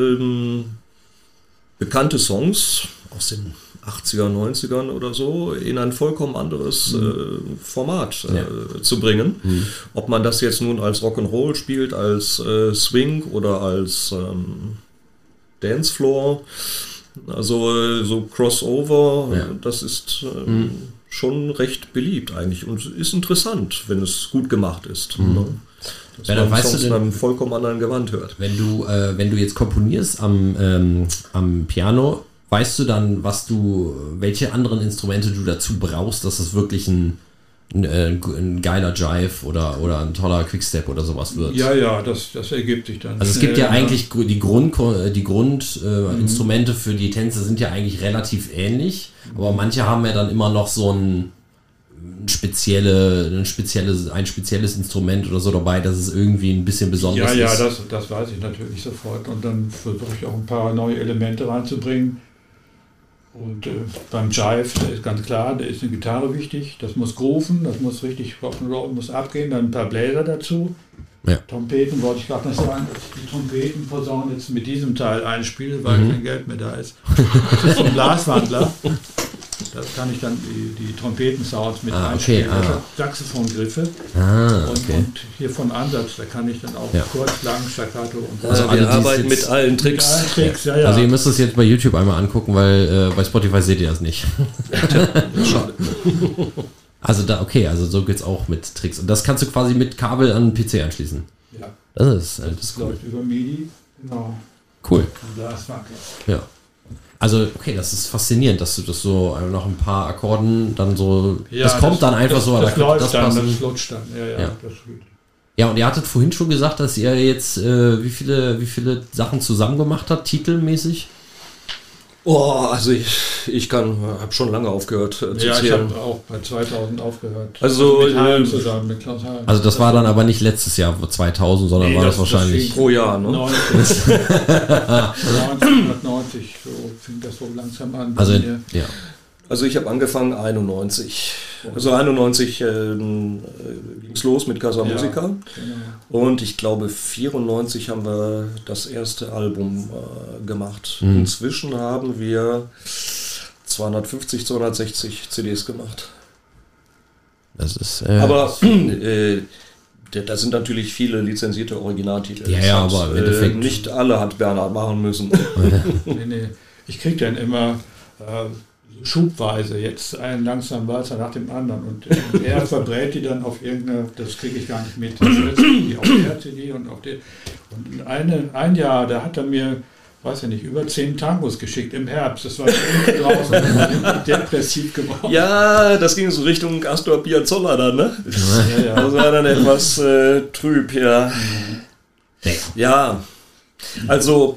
bekannte Songs aus den 80er, 90ern oder so in ein vollkommen anderes Format zu bringen. Ob man das jetzt nun als Rock'n'Roll spielt, als Swing oder als Dancefloor, also so Crossover, das ist schon recht beliebt eigentlich und ist interessant, wenn es gut gemacht ist. Dass man Songs in einem vollkommen anderen Gewand hört. Wenn du jetzt komponierst am Piano, weißt du dann, welche anderen Instrumente du dazu brauchst, dass es wirklich ein geiler Jive oder ein toller Quickstep oder sowas wird? Ja, das ergibt sich dann. Also es gibt ja eigentlich die Grundinstrumente für die Tänze sind ja eigentlich relativ ähnlich, aber manche haben ja dann immer noch so ein spezielles Instrument oder so dabei, dass es irgendwie ein bisschen besonders ist. Ja, das weiß ich natürlich sofort und dann versuche ich auch ein paar neue Elemente reinzubringen. Und beim Jive, da ist ganz klar, da ist eine Gitarre wichtig, das muss grooven, das muss richtig Rock'n'Roll, muss abgehen, dann ein paar Bläser dazu Ja. Trompeten wollte ich gerade noch sagen, dass ich die Trompetenposaune jetzt mit diesem Teil einspiele, weil kein Geld mehr da ist. Das ist so ein Glaswandler. Da kann ich dann die Trompetensounds mit einspielen. Das hat Saxophongriffe. Und hier vom Ansatz, da kann ich dann auch kurz, lang, staccato und so. Also wir arbeiten mit allen Tricks. Ja. Also ihr müsst es jetzt bei YouTube einmal angucken, weil bei Spotify seht ihr das nicht. Schade. Also also so geht's auch mit Tricks. Und das kannst du quasi mit Kabel an den PC anschließen. Ja. Das ist cool. Läuft über MIDI. Genau. Cool. Glaswandler. Ja. Also, okay, das ist faszinierend, dass du das so nach ein paar Akkorden dann so. Ja, das kommt dann einfach so. Das läuft das dann, passen. das flutscht dann. Ja. Das ist gut. Ja, und ihr hattet vorhin schon gesagt, dass ihr jetzt wie viele Sachen zusammen gemacht habt, titelmäßig? Oh, also ich habe schon lange aufgehört zu Ja, ich zählen. habe auch bei 2000 aufgehört. Also, mit Hallen zusammen, mit Klaus Hallen. Also das war dann aber nicht letztes Jahr 2000, sondern war das wahrscheinlich. pro Jahr, ne? 1990, so fing das so langsam an. Also, bei mir. ja. Also ich habe angefangen 91. Also 91 ging es los mit Casa Musica. Genau. Und ich glaube 94 haben wir das erste Album gemacht. Inzwischen haben wir 250, 260 CDs gemacht. Das ist. Aber da sind natürlich viele lizenzierte Originaltitel. Ja, Das aber im Endeffekt. nicht alle hat Bernhard machen müssen. Nee. Ich kriege dann immer schubweise jetzt einen langsamen Walzer nach dem anderen und er verbrät die dann auf irgendeine, das kriege ich gar nicht mit, das die auf der CD und auf der. Und ein Jahr, da hat er mir, weiß ich nicht, über 10 Tangos geschickt im Herbst. Das war draußen depressiv geworden. Ja, das ging so Richtung Astor Piazzolla dann, ne? Ja. Das war dann etwas trüb, ja. Ja, also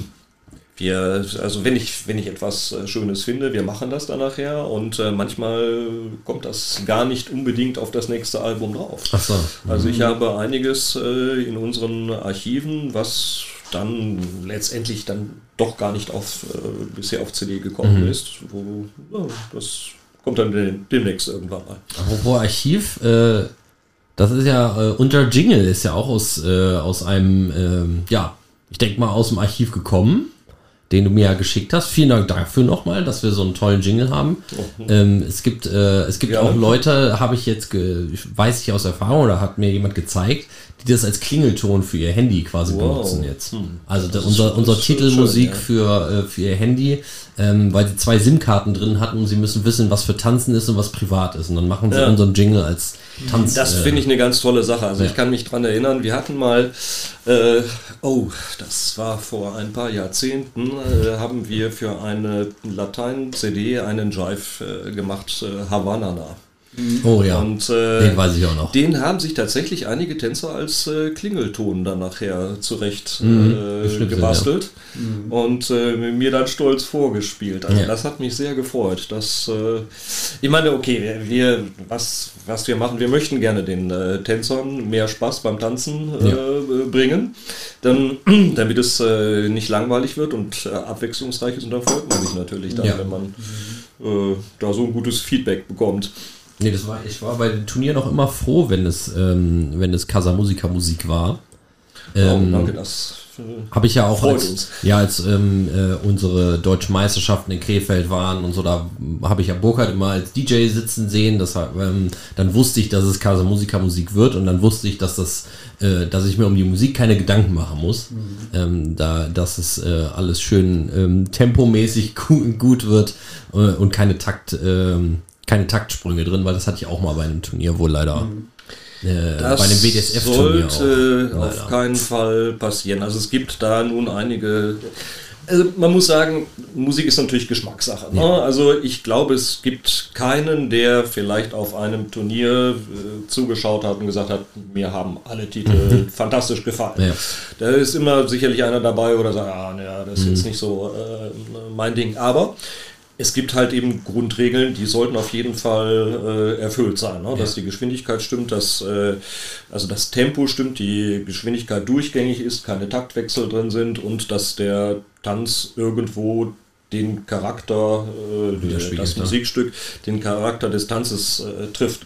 wenn ich etwas Schönes finde, wir machen das dann nachher und manchmal kommt das gar nicht unbedingt auf das nächste Album drauf. Ach so. Also ich habe einiges in unseren Archiven, was dann letztendlich dann doch gar nicht bisher auf CD gekommen ist. Das kommt dann demnächst irgendwann mal. Apropos Archiv, das ist ja, unter Jingle ist ja auch aus einem, ich denke mal aus dem Archiv gekommen, den du mir ja geschickt hast. Vielen Dank dafür nochmal, dass wir so einen tollen Jingle haben. Es gibt auch Leute, weiß ich aus Erfahrung, oder hat mir jemand gezeigt, die das als Klingelton für ihr Handy quasi benutzen jetzt. Also unser Titelmusik schön, für ihr Handy, weil sie 2 SIM-Karten drin hatten und sie müssen wissen, was für Tanzen ist und was privat ist. Und dann machen sie unseren Jingle als Tanz. Das finde ich eine ganz tolle Sache. Also ich kann mich dran erinnern, wir hatten mal, das war vor ein paar Jahrzehnten, haben wir für eine Latein-CD einen Jive gemacht, Havanana. Oh ja, Und, den weiß ich auch noch. Den haben sich tatsächlich einige Tänzer als Klingelton dann nachher zurecht gebastelt und mir dann stolz vorgespielt. Also das hat mich sehr gefreut. Ich meine, okay, was wir machen, wir möchten gerne den Tänzern mehr Spaß beim Tanzen bringen, damit es nicht langweilig wird und abwechslungsreich ist, und da freut man sich natürlich dann, wenn man da so ein gutes Feedback bekommt. Nee, ich war bei den Turnieren auch immer froh, wenn es Casa Musica Musik war. Danke, das habe ich ja auch uns. als unsere deutschen Meisterschaften in Krefeld waren und so, da habe ich ja Burkhard immer als DJ sitzen sehen. Dann wusste ich, dass es Casa Musica Musik wird, und dann wusste ich, dass ich mir um die Musik keine Gedanken machen muss, dass es alles schön tempomäßig gut wird und keine Taktsprünge drin, weil das hatte ich auch mal bei einem Turnier, wohl leider bei einem WDSF-Turnier sollte auf keinen Fall passieren. Also es gibt da nun einige. Also man muss sagen, Musik ist natürlich Geschmackssache. Ne? Also ich glaube, es gibt keinen, der vielleicht auf einem Turnier zugeschaut hat und gesagt hat, mir haben alle Titel fantastisch gefallen. Ja. Da ist immer sicherlich einer dabei, oder sagt, das ist jetzt nicht so mein Ding. Aber es gibt halt eben Grundregeln, die sollten auf jeden Fall erfüllt sein. Ne? Dass die Geschwindigkeit stimmt, dass also das Tempo stimmt, die Geschwindigkeit durchgängig ist, keine Taktwechsel drin sind und dass der Tanz irgendwo den Charakter, das Musikstück, den Charakter des Tanzes trifft.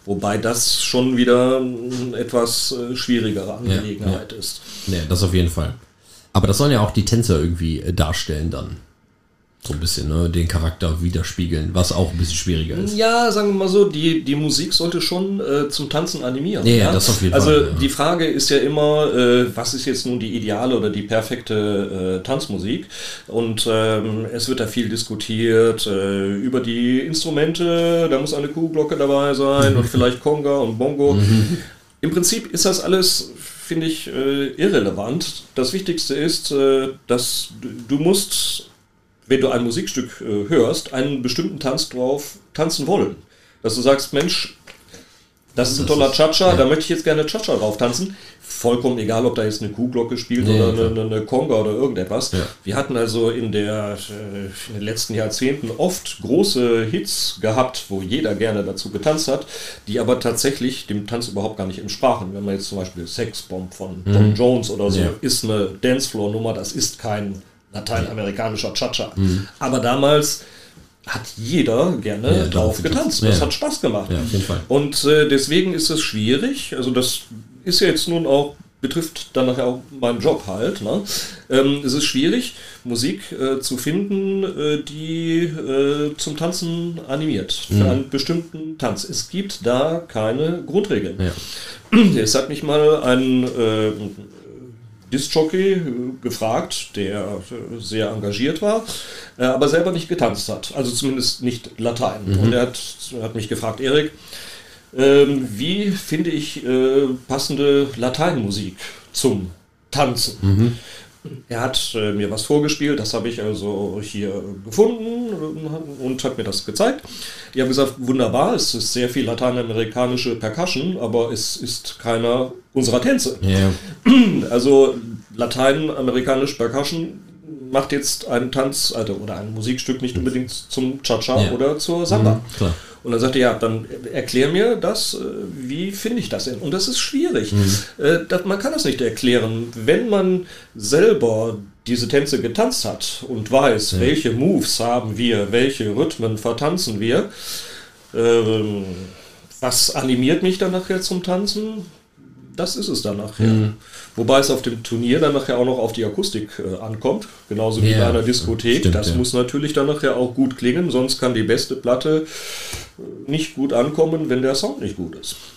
Wobei das schon wieder eine etwas schwierigere Angelegenheit ist. Ja, das auf jeden Fall. Aber das sollen ja auch die Tänzer irgendwie darstellen dann. So ein bisschen, ne? Den Charakter widerspiegeln, was auch ein bisschen schwieriger ist. Ja, sagen wir mal so, die Musik sollte schon zum Tanzen animieren. Ja, das auf jeden Fall. Also die Frage ist ja immer, was ist jetzt nun die ideale oder die perfekte Tanzmusik? Und es wird da viel diskutiert über die Instrumente, da muss eine Kuhglocke dabei sein und vielleicht Conga und Bongo. Im Prinzip ist das alles, finde ich, irrelevant. Das Wichtigste ist, dass du musst, wenn du ein Musikstück hörst, einen bestimmten Tanz drauf tanzen wollen. Dass du sagst, Mensch, das ist ein toller Cha-Cha, da möchte ich jetzt gerne Cha-Cha drauf tanzen. Vollkommen egal, ob da jetzt eine Kuhglocke spielt oder eine Conga oder irgendetwas. Ja. Wir hatten also in den letzten Jahrzehnten oft große Hits gehabt, wo jeder gerne dazu getanzt hat, die aber tatsächlich dem Tanz überhaupt gar nicht entsprachen. Wenn man jetzt zum Beispiel Sexbomb von Tom Jones oder so, ist eine Dancefloor-Nummer, das ist kein lateinamerikanischer Cha-Cha. Aber damals hat jeder gerne drauf getanzt. Das hat Spaß gemacht. Ja, auf jeden Fall. Und deswegen ist es schwierig, also das ist ja jetzt nun auch, betrifft dann nachher auch meinen Job halt, ne? Es ist schwierig, Musik zu finden, die zum Tanzen animiert, für einen bestimmten Tanz. Es gibt da keine Grundregeln. Ja. Es hat mich mal ein Disc-Jockey gefragt, der sehr engagiert war, aber selber nicht getanzt hat, also zumindest nicht Latein. Und er hat mich gefragt, Erik, wie finde ich passende Lateinmusik zum Tanzen? Er hat mir was vorgespielt, das habe ich also hier gefunden und hat mir das gezeigt. Ich habe gesagt, wunderbar, es ist sehr viel lateinamerikanische Percussion, aber es ist keiner unserer Tänze. Yeah. Also lateinamerikanisch Percussion macht jetzt einen Tanz oder ein Musikstück nicht unbedingt zum Cha-Cha oder zur Samba. Klar. Und dann sagte er, ja, dann erklär mir das, wie finde ich das denn? Und das ist schwierig. Man kann das nicht erklären. Wenn man selber diese Tänze getanzt hat und weiß, welche Moves haben wir, welche Rhythmen vertanzen wir, was animiert mich dann nachher zum Tanzen? Das ist es dann nachher. Wobei es auf dem Turnier dann nachher auch noch auf die Akustik ankommt, genauso wie bei einer Diskothek. Stimmt, das muss natürlich dann nachher auch gut klingen, sonst kann die beste Platte nicht gut ankommen, wenn der Sound nicht gut ist.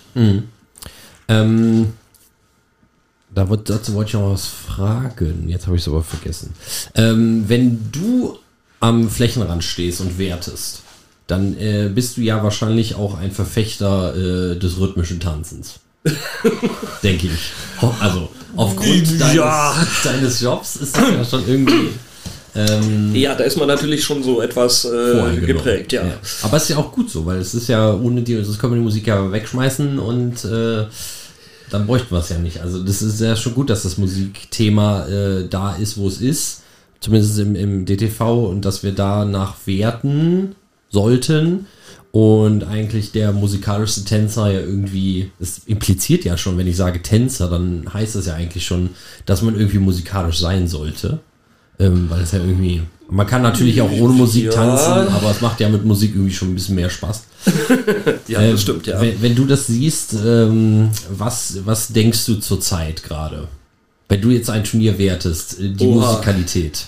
Dazu wollte ich noch was fragen. Jetzt habe ich es aber vergessen. Wenn du am Flächenrand stehst und wertest, dann bist du ja wahrscheinlich auch ein Verfechter des rhythmischen Tanzens. Denke ich. Also aufgrund deines Jobs ist das ja schon irgendwie... ja, da ist man natürlich schon so etwas geprägt, ja. Aber es ist ja auch gut so, weil es ist ja, ohne die, das können wir die Musik ja wegschmeißen und dann bräuchten wir es ja nicht. Also das ist ja schon gut, dass das Musikthema da ist, wo es ist, zumindest im DTV, und dass wir danach werten sollten. Und eigentlich der musikalischste Tänzer ja irgendwie, es impliziert ja schon, wenn ich sage Tänzer, dann heißt das ja eigentlich schon, dass man irgendwie musikalisch sein sollte. Weil es ja irgendwie, man kann natürlich auch ohne Musik tanzen, aber es macht ja mit Musik irgendwie schon ein bisschen mehr Spaß. Ja, das stimmt, ja. Wenn du das siehst, was denkst du zur Zeit gerade? Wenn du jetzt ein Turnier wertest, die Musikalität.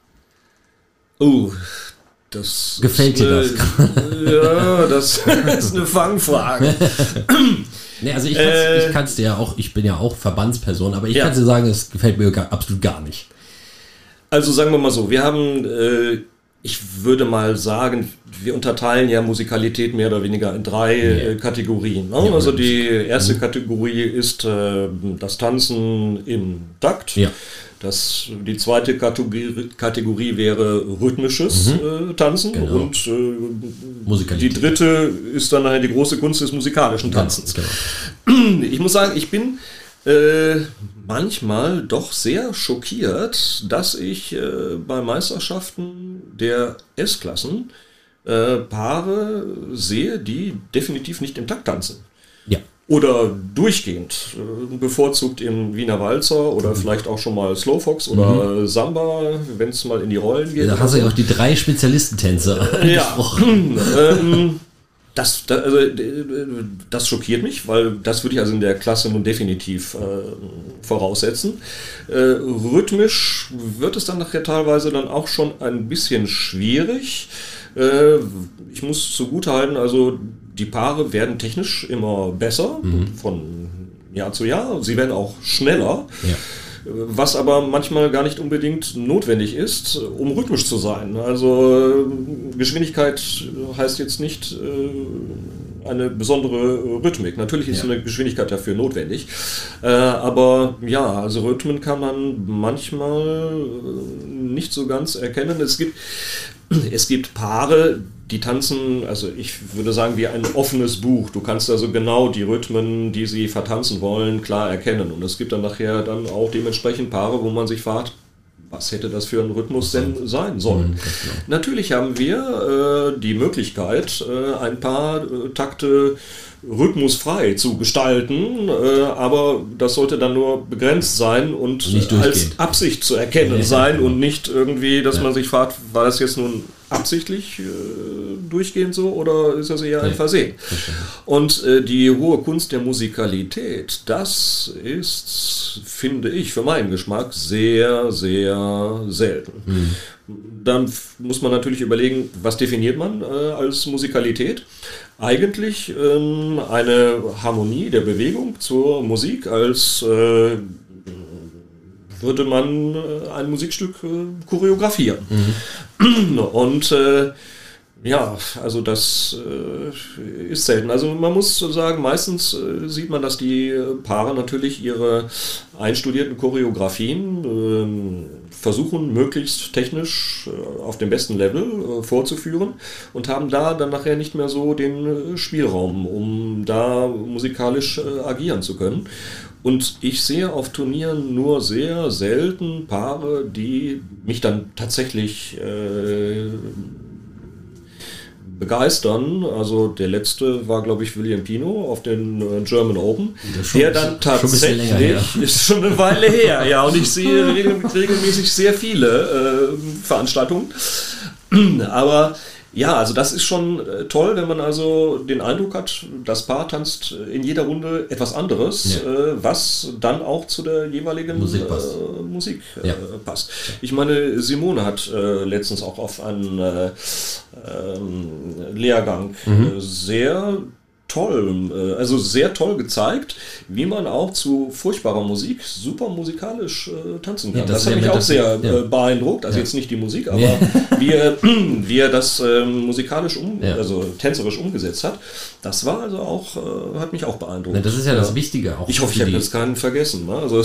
Das gefällt dir das? Ja, das ist eine Fangfrage. Nee, also ich kann es dir ja auch, ich bin ja auch Verbandsperson, aber ich kann dir sagen, es gefällt mir absolut gar nicht. Also sagen wir mal so, wir haben, ich würde mal sagen, wir unterteilen ja Musikalität mehr oder weniger in 3 Kategorien. Ne? Also die erste Kategorie ist das Tanzen im Takt. Ja. Die zweite Kategorie wäre rhythmisches Tanzen. Genau. Und die dritte ist dann die große Kunst des musikalischen Tanzens. Genau. Ich muss sagen, ich bin manchmal doch sehr schockiert, dass ich bei Meisterschaften der S-Klassen Paare sehe, die definitiv nicht im Takt tanzen. Ja. Oder durchgehend, bevorzugt im Wiener Walzer oder vielleicht auch schon mal Slowfox oder Samba, wenn es mal in die Rollen geht. Da hast du ja auch die 3 Spezialistentänze angesprochen. Das schockiert mich, weil das würde ich also in der Klasse nun definitiv voraussetzen. Rhythmisch wird es dann nachher teilweise dann auch schon ein bisschen schwierig. Ich muss zugutehalten, also die Paare werden technisch immer besser von Jahr zu Jahr. Sie werden auch schneller. Ja. Was aber manchmal gar nicht unbedingt notwendig ist, um rhythmisch zu sein. Also Geschwindigkeit heißt jetzt nicht eine besondere Rhythmik. Natürlich ist eine Geschwindigkeit dafür notwendig. Aber ja, also Rhythmen kann man manchmal nicht so ganz erkennen. Es gibt Paare, die tanzen, also ich würde sagen, wie ein offenes Buch. Du kannst also genau die Rhythmen, die sie vertanzen wollen, klar erkennen. Und es gibt dann nachher dann auch dementsprechend Paare, wo man sich fragt, was hätte das für ein Rhythmus denn sein sollen? Genau. Natürlich haben wir die Möglichkeit, ein paar Takte rhythmusfrei zu gestalten, aber das sollte dann nur begrenzt sein und als Absicht zu erkennen sein und nicht irgendwie, dass man sich fragt, war das jetzt nun absichtlich durchgehend so oder ist das eher ein Versehen? Und die hohe Kunst der Musikalität, das ist, finde ich, für meinen Geschmack sehr, sehr selten. Dann muss man natürlich überlegen, was definiert man als Musikalität? Eigentlich eine Harmonie der Bewegung zur Musik, als würde man ein Musikstück choreografieren. Und ja, also das ist selten. Also man muss sagen, meistens sieht man, dass die Paare natürlich ihre einstudierten Choreografien versuchen, möglichst technisch auf dem besten Level vorzuführen und haben da dann nachher nicht mehr so den Spielraum, um da musikalisch agieren zu können. Und ich sehe auf Turnieren nur sehr selten Paare, die mich dann tatsächlich begeistern. Also der letzte war, glaube ich, William Pino auf den German Open. Der dann tatsächlich, ist schon eine Weile her, ja, und ich sehe regelmäßig sehr viele Veranstaltungen. Aber ja, also das ist schon toll, wenn man also den Eindruck hat, das Paar tanzt in jeder Runde etwas anderes, was dann auch zu der jeweiligen Musik passt. Ich meine, Simone hat letztens auch auf einen Lehrgang sehr toll gezeigt, wie man auch zu furchtbarer Musik super musikalisch tanzen kann. Das hat mich auch sehr beeindruckt, also jetzt nicht die Musik, aber wie er das musikalisch also tänzerisch umgesetzt hat, das war also auch, hat mich auch beeindruckt. Das ist ja das Wichtige auch. Ich hoffe, ich habe jetzt keinen vergessen. Ne? Also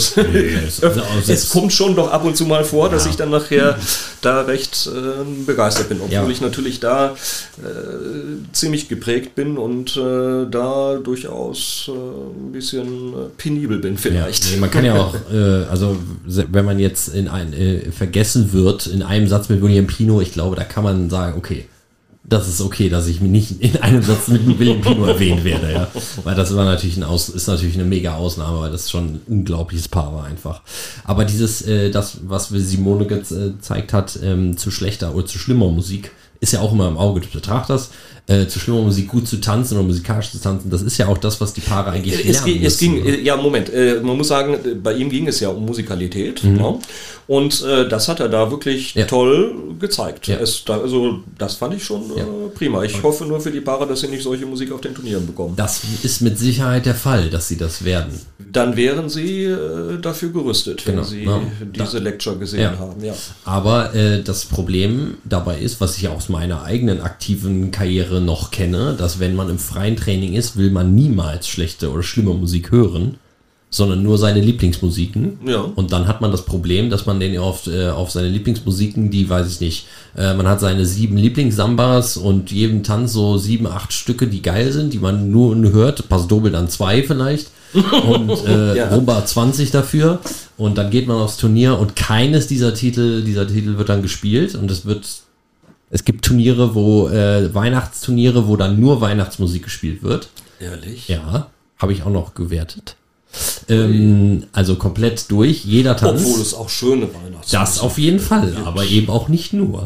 es kommt schon doch ab und zu mal vor, dass ich dann nachher da recht begeistert bin, obwohl ich natürlich da ziemlich geprägt bin und da durchaus ein bisschen penibel bin vielleicht. Ja, man kann ja auch, also wenn man jetzt vergessen wird in einem Satz mit William Pino, ich glaube, da kann man sagen, okay, das ist okay, dass ich mich nicht in einem Satz mit William Pino erwähnt werde, ja. Weil das war natürlich ist natürlich eine mega Ausnahme, weil das schon ein unglaubliches Paar war einfach. Aber das, was Simone gezeigt hat, zu schlechter oder zu schlimmer Musik, ist ja auch immer im Auge des Betrachters. Zu schlimmer Musik gut zu tanzen oder musikalisch zu tanzen, das ist ja auch das, was die Paare eigentlich lernen. Man muss sagen, bei ihm ging es ja um Musikalität. Ja? Und das hat er da wirklich toll gezeigt. Ja. Das fand ich schon prima. Ich hoffe nur für die Paare, dass sie nicht solche Musik auf den Turnieren bekommen. Das ist mit Sicherheit der Fall, dass sie das werden. Dann wären sie dafür gerüstet, wenn sie diese Lecture gesehen haben. Ja. Aber das Problem dabei ist, was ich aus meiner eigenen aktiven Karriere noch kenne, dass wenn man im freien Training ist, will man niemals schlechte oder schlimme Musik hören, sondern nur seine Lieblingsmusiken. Ja. Und dann hat man das Problem, dass man den auf seine Lieblingsmusiken, die weiß ich nicht, man hat seine 7 Lieblingssambas und jedem Tanz so 7, 8 Stücke, die geil sind, die man nur hört, Paso Doble dann 2 vielleicht und Rumba 20 dafür und dann geht man aufs Turnier und keines dieser Titel wird dann gespielt und es gibt Turniere, Weihnachtsturniere, wo dann nur Weihnachtsmusik gespielt wird. Ehrlich? Ja, habe ich auch noch gewertet. Also komplett durch, jeder Tanz. Obwohl es auch schöne Weihnachtsmusik. Das auf jeden Fall, aber eben auch nicht nur.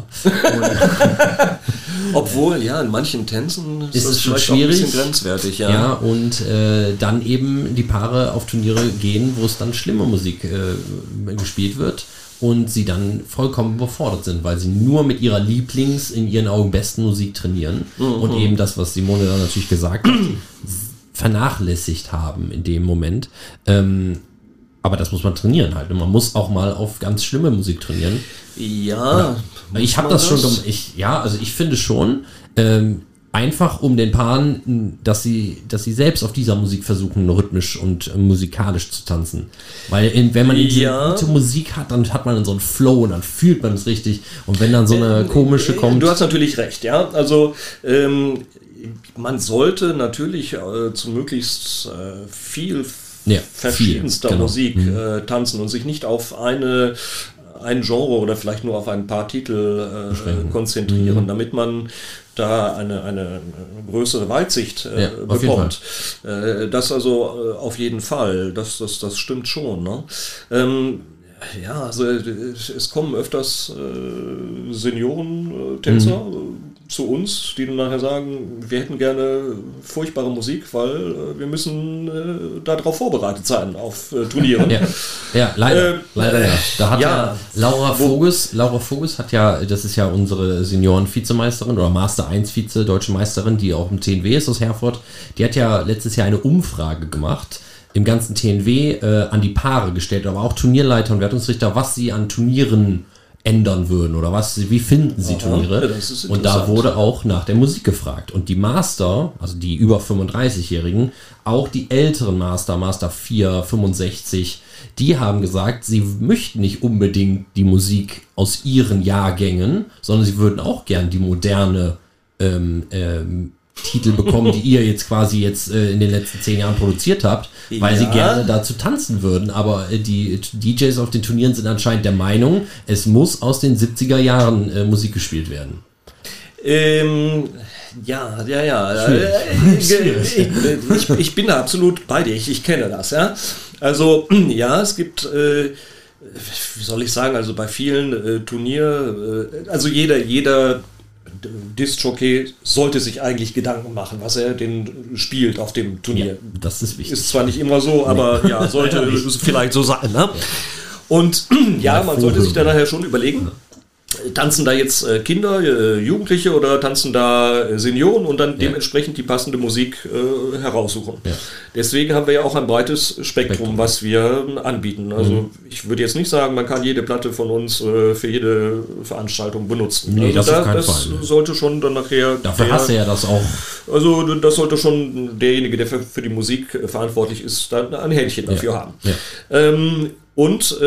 Obwohl, ja, in manchen Tänzen Ist das es schon vielleicht auch ein schwierig. bisschen grenzwertig. Ja. Ja, und dann eben die Paare auf Turniere gehen, wo es dann schlimme Musik gespielt wird und sie dann vollkommen überfordert sind, weil sie nur mit ihrer in ihren Augen besten Musik trainieren und eben das, was Simone dann natürlich gesagt hat, vernachlässigt haben in dem Moment. Aber das muss man trainieren halt. Und man muss auch mal auf ganz schlimme Musik trainieren. Ja. Ich habe das schon, ich finde schon, einfach um den Paaren, dass sie selbst auf dieser Musik versuchen, rhythmisch und musikalisch zu tanzen. Weil wenn man diese gute Musik hat, dann hat man so einen Flow und dann fühlt man es richtig. Und wenn dann so eine komische kommt... Du hast natürlich recht, ja. Also man sollte natürlich zu möglichst viel verschiedenster Musik tanzen und sich nicht auf ein Genre oder vielleicht nur auf ein paar Titel konzentrieren, damit man da eine größere Weitsicht bekommt. Das also auf jeden Fall, das stimmt schon. Ne? Ja, also es kommen öfters Senioren-Tänzer zu uns, die dann nachher sagen, wir hätten gerne furchtbare Musik, weil wir müssen darauf vorbereitet sein auf Turnieren. Ja, leider. Da hat Laura Voges hat ja, das ist ja unsere Senioren-Vizemeisterin oder Master 1 Vize, deutsche Meisterin, die auch im TNW ist aus Herford. Die hat ja letztes Jahr eine Umfrage gemacht, im ganzen TNW an die Paare gestellt, aber auch Turnierleiter und Wertungsrichter, was sie an Turnieren ändern würden oder wie finden sie Turniere. Und da wurde auch nach der Musik gefragt. Und die Master, also die über 35-Jährigen, auch die älteren Master 4, 65, die haben gesagt, sie möchten nicht unbedingt die Musik aus ihren Jahrgängen, sondern sie würden auch gern die moderne Titel bekommen, die ihr jetzt quasi in den letzten 10 Jahren produziert habt, weil sie gerne dazu tanzen würden. Aber die DJs auf den Turnieren sind anscheinend der Meinung, es muss aus den 70er Jahren Musik gespielt werden. Ja. Ich bin da absolut bei dir. Ich kenne das, ja. Also, ja, es gibt, wie soll ich sagen, also bei vielen also jeder Disc-Jockey sollte sich eigentlich Gedanken machen, was er denn spielt auf dem Turnier. Ja, das ist wichtig. Ist zwar nicht immer so, aber ja, sollte vielleicht so sein. Ne? Und ja, man sollte sich da nachher schon überlegen, tanzen da jetzt Kinder, Jugendliche oder tanzen da Senioren und dann dementsprechend die passende Musik heraussuchen. Ja. Deswegen haben wir ja auch ein breites Spektrum, was wir anbieten. Also ich würde jetzt nicht sagen, man kann jede Platte von uns für jede Veranstaltung benutzen. Nee, also das sollte schon dann nachher... Dafür hast du ja das auch. Also das sollte schon derjenige, der für die Musik verantwortlich ist, dann ein Händchen dafür haben. Ja. Und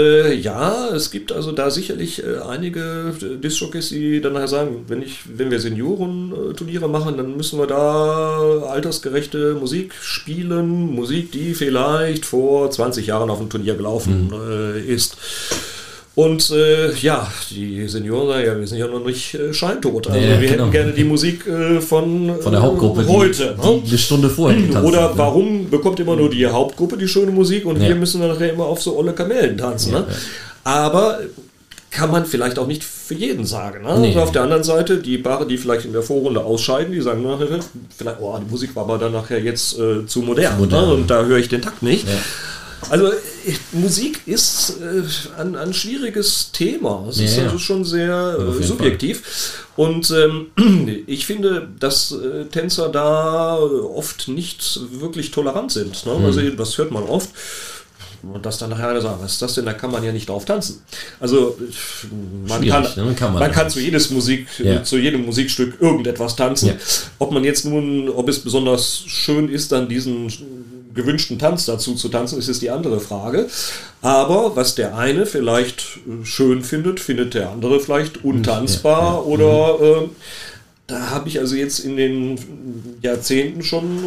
es gibt also da sicherlich einige Disc-Jockeys, die dann nachher sagen, wenn wir Senioren-Turniere machen, dann müssen wir da altersgerechte Musik spielen, Musik, die vielleicht vor 20 Jahren auf dem Turnier gelaufen ist. Und die Senioren sagen, wir sind ja noch nicht scheintot. Also wir hätten gerne die Musik von der Hauptgruppe heute. Die eine Stunde vorher getanzt oder warum bekommt immer nur die Hauptgruppe die schöne Musik und wir müssen dann nachher immer auf so olle Kamellen tanzen. Ne? Aber kann man vielleicht auch nicht für jeden sagen. Ne? Nee. Also auf der anderen Seite, die Paare, die vielleicht in der Vorrunde ausscheiden, die sagen nachher, vielleicht, die Musik war aber dann nachher jetzt zu modern. Ne? Und da höre ich den Takt nicht. Ja. Also Musik ist ein schwieriges Thema. Es ist also schon sehr subjektiv. Und ich finde, dass Tänzer da oft nicht wirklich tolerant sind. Ne? Also das hört man oft. Und dass dann nachher einer sagt, was ist das denn, da kann man ja nicht drauf tanzen. Also man kann zu jedem Musikstück irgendetwas tanzen. Ja. Ob es besonders schön ist, dann diesen gewünschten Tanz dazu zu tanzen, ist die andere Frage. Aber was der eine vielleicht schön findet der andere vielleicht untanzbar oder da habe ich also jetzt in den Jahrzehnten schon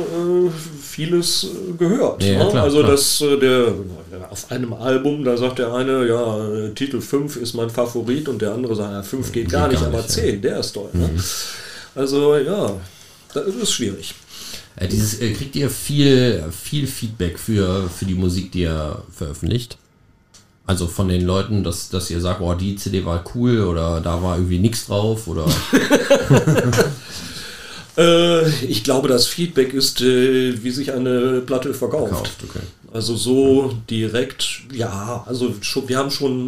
vieles gehört. Ja, ne? Klar, also dass auf einem Album, da sagt der eine, Titel 5 ist mein Favorit und der andere sagt, 5 geht gar nicht, aber 10, der ist toll. Ne? Also das ist schwierig. Kriegt ihr viel Feedback für die Musik, die ihr veröffentlicht? Also von den Leuten, dass ihr sagt, oh, die CD war cool oder da war irgendwie nichts drauf oder... Ich glaube, das Feedback ist, wie sich eine Platte verkauft. Okay. Also so direkt, ja, also wir haben schon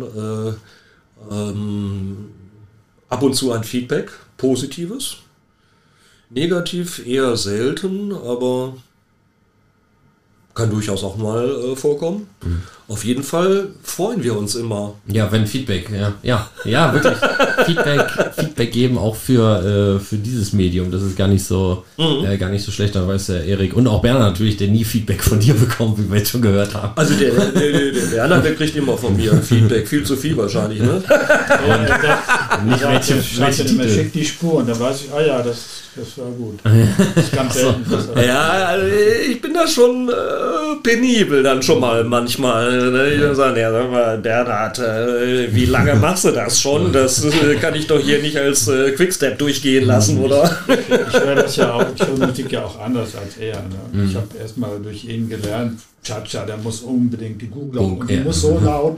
ab und zu ein Feedback, positives. Negativ eher selten, aber kann durchaus auch mal vorkommen. Auf jeden Fall freuen wir uns immer. Ja, wenn Feedback, ja, wirklich. Feedback geben auch für dieses Medium. Das ist gar nicht so schlecht. Da weiß der Erik und auch Berner natürlich, der nie Feedback von dir bekommt, wie wir jetzt schon gehört haben. Also der Berner, der kriegt immer von mir Feedback, viel zu viel wahrscheinlich, ne? Nicht welche Titel. Schickt die Spuren, dann weiß ich, das war gut. Das ist ganz selten. Ja, ich bin da schon penibel dann schon mal manchmal. Ne? Ich würde sagen, ja, sag mal, Bernhard, wie lange machst du das schon? Das kann ich doch hier nicht als Quickstep durchgehen lassen, oder? Ich höre das ja auch, ich höre Musik ja auch anders als er. Ne? Ich habe erstmal durch ihn gelernt, Cha-Cha, der muss unbedingt die Google und die muss so laut.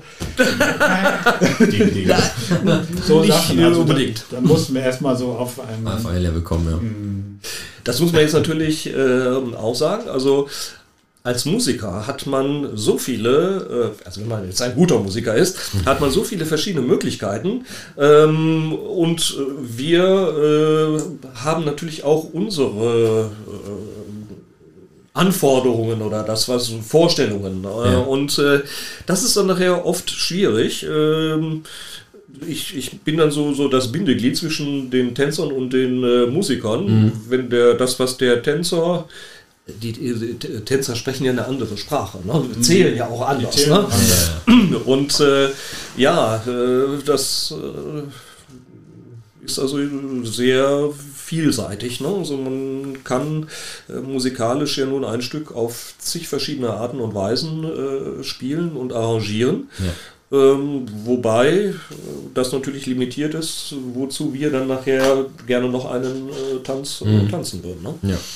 So Sachen, also unbedingt. Dann mussten wir erstmal so auf ein Level kommen, ja. Das muss man jetzt natürlich auch sagen. Also als Musiker hat man so viele, also wenn man jetzt ein guter Musiker ist, hat man so viele verschiedene Möglichkeiten. Und wir haben natürlich auch unsere Anforderungen oder das, was Vorstellungen. Ja. Und das ist dann nachher oft schwierig. Ich bin dann so das Bindeglied zwischen den Tänzern und den Musikern. Wenn das, was der Tänzer... Die Tänzer sprechen ja eine andere Sprache, ne? Zählen ja auch anders. Ne? Und das ist also sehr vielseitig. Ne? Also man kann musikalisch ja nun ein Stück auf zig verschiedene Arten und Weisen spielen und arrangieren. Ja. Wobei das natürlich limitiert ist, wozu wir dann nachher gerne noch einen Tanz tanzen würden. Ne? Ja.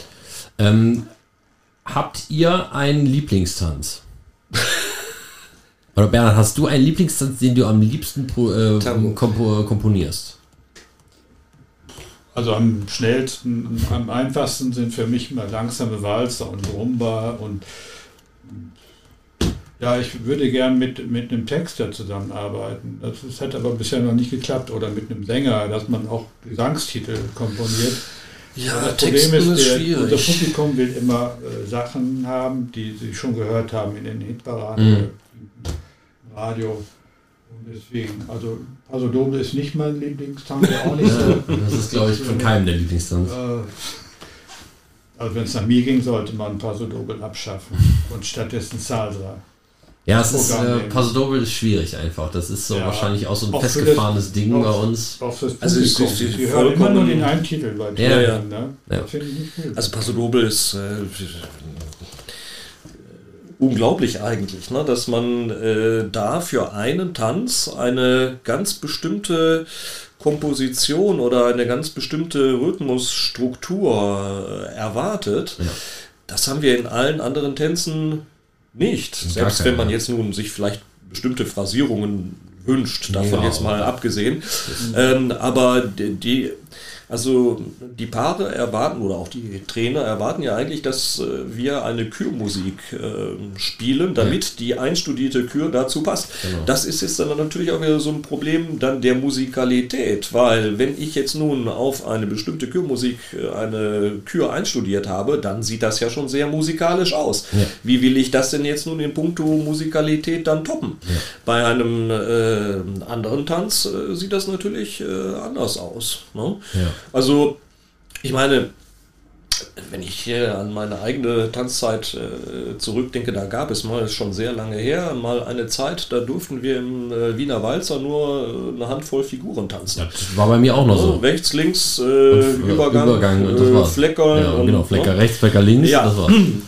Habt ihr einen Lieblingstanz? Oder Bernhard, hast du einen Lieblingstanz, den du am liebsten komponierst? Also am schnellsten, am einfachsten sind für mich mal langsame Walzer und Rumba und ja, ich würde gern mit einem Texter zusammenarbeiten. Das hat aber bisher noch nicht geklappt oder mit einem Sänger, dass man auch Gesangstitel komponiert. Ja, das Problem ist, unser Publikum will immer Sachen haben, die sie schon gehört haben in den Hitparaden oder im Radio. Und deswegen, also Paso Doble ist nicht mein Lieblingstanz, auch nicht so. Das ist, glaube ich, von keinem der Lieblingstanz. Also wenn es nach mir ging, sollte man Paso Doble abschaffen und stattdessen Salsa. Ja, Paso Doble ist schwierig einfach. Das ist so wahrscheinlich auch so ein festgefahrenes Ding bei uns. Auch fürs Publikum. Wir hören immer nur den einen Titel bei dir. Ne? Das finde ich nicht gut. Also Paso Doble ist unglaublich eigentlich, ne? Dass man da für einen Tanz eine ganz bestimmte Komposition oder eine ganz bestimmte Rhythmusstruktur erwartet. Ja. Das haben wir in allen anderen Tänzen nicht. Selbst wenn man jetzt nun sich vielleicht bestimmte Phrasierungen wünscht, davon jetzt mal abgesehen. Aber die Paare erwarten oder auch die Trainer erwarten ja eigentlich, dass wir eine Kürmusik spielen, damit die einstudierte Kür dazu passt. Genau. Das ist jetzt dann natürlich auch wieder so ein Problem dann der Musikalität, weil wenn ich jetzt nun auf eine bestimmte Kürmusik eine Kür einstudiert habe, dann sieht das ja schon sehr musikalisch aus. Ja. Wie will ich das denn jetzt nun in puncto Musikalität dann toppen? Ja. Bei einem anderen Tanz sieht das natürlich anders aus. Ne? Ja. Also, ich meine, wenn ich an meine eigene Tanzzeit zurückdenke, da gab es mal, ist schon sehr lange her, mal eine Zeit, da durften wir im Wiener Walzer nur eine Handvoll Figuren tanzen. Ja, das war bei mir auch noch so. Rechts, links, Übergang und das war's. Flecker. Ja, genau, Flecker rechts, Flecker links, ja. Das war's.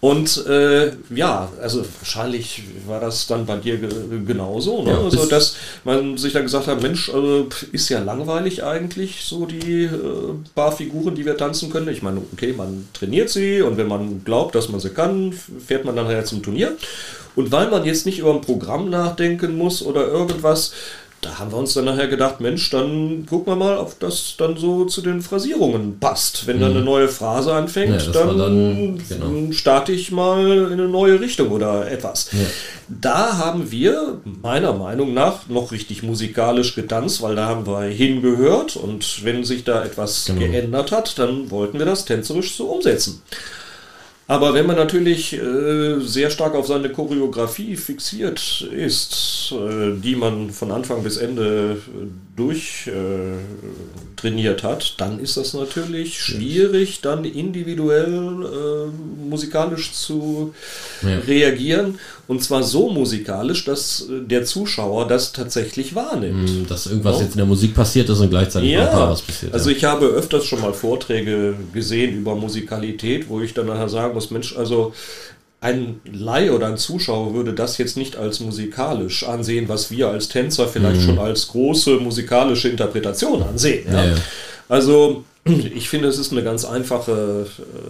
Und ja, also wahrscheinlich war das dann bei dir genauso, ne? Ja, Also, dass man sich dann gesagt hat, Mensch, also, ist ja langweilig eigentlich, so die paar Figuren, die wir tanzen können. Ich meine, okay, man trainiert sie und wenn man glaubt, dass man sie kann, fährt man dann nachher zum Turnier. Und weil man jetzt nicht über ein Programm nachdenken muss oder irgendwas, da haben wir uns dann nachher gedacht, Mensch, dann gucken wir mal, ob das dann so zu den Phrasierungen passt. Wenn dann eine neue Phrase anfängt, Ja, das war dann genau. starte ich mal in eine neue Richtung oder etwas. Ja. Da haben wir meiner Meinung nach noch richtig musikalisch getanzt, weil da haben wir hingehört und wenn sich da etwas geändert hat, dann wollten wir das tänzerisch so umsetzen. Aber wenn man natürlich sehr stark auf seine Choreografie fixiert ist, die man von Anfang bis Ende durch trainiert hat, dann ist das natürlich schwierig, dann individuell musikalisch zu reagieren. Und zwar so musikalisch, dass der Zuschauer das tatsächlich wahrnimmt. Dass irgendwas jetzt in der Musik passiert ist und gleichzeitig noch was passiert. Also ich habe öfters schon mal Vorträge gesehen über Musikalität, wo ich dann nachher sagen muss, Mensch, also ein Laie oder ein Zuschauer würde das jetzt nicht als musikalisch ansehen, was wir als Tänzer vielleicht schon als große musikalische Interpretation ansehen. Ja? Ja. Also ich finde, es ist eine ganz einfache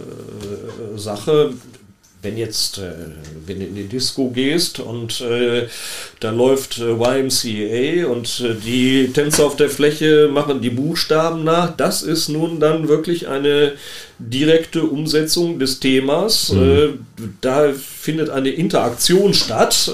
Sache. Wenn wenn du in die Disco gehst und da läuft YMCA und die Tänzer auf der Fläche machen die Buchstaben nach, das ist nun dann wirklich eine direkte Umsetzung des Themas. Da findet eine Interaktion statt.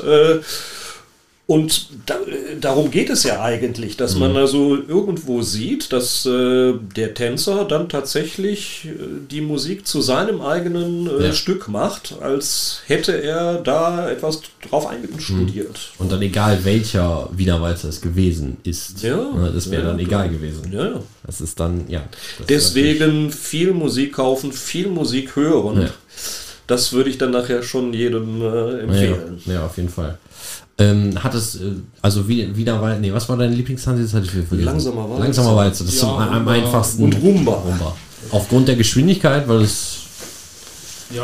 Und darum geht es ja eigentlich, dass man also irgendwo sieht, dass der Tänzer dann tatsächlich die Musik zu seinem eigenen Stück macht, als hätte er da etwas drauf einstudiert. Und dann egal welcher Wiener Walzer es gewesen ist. Ja. Das wäre dann egal gewesen. Ja. Das ist dann, Deswegen viel Musik kaufen, viel Musik hören. Ja. Das würde ich dann nachher schon jedem empfehlen. Ja, auf jeden Fall. Hat es, also wieder Walzer, was war dein Lieblingstanz? Das hatte ich vergessen. Langsamer Walzer. Langsamer Walzer, das ist am einfachsten. Und Rumba. Aufgrund der Geschwindigkeit, weil es... Ja,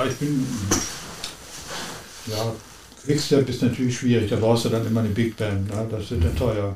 Quickstep ist natürlich schwierig, da brauchst du dann immer eine Big Band, ne? Das wird dann teuer.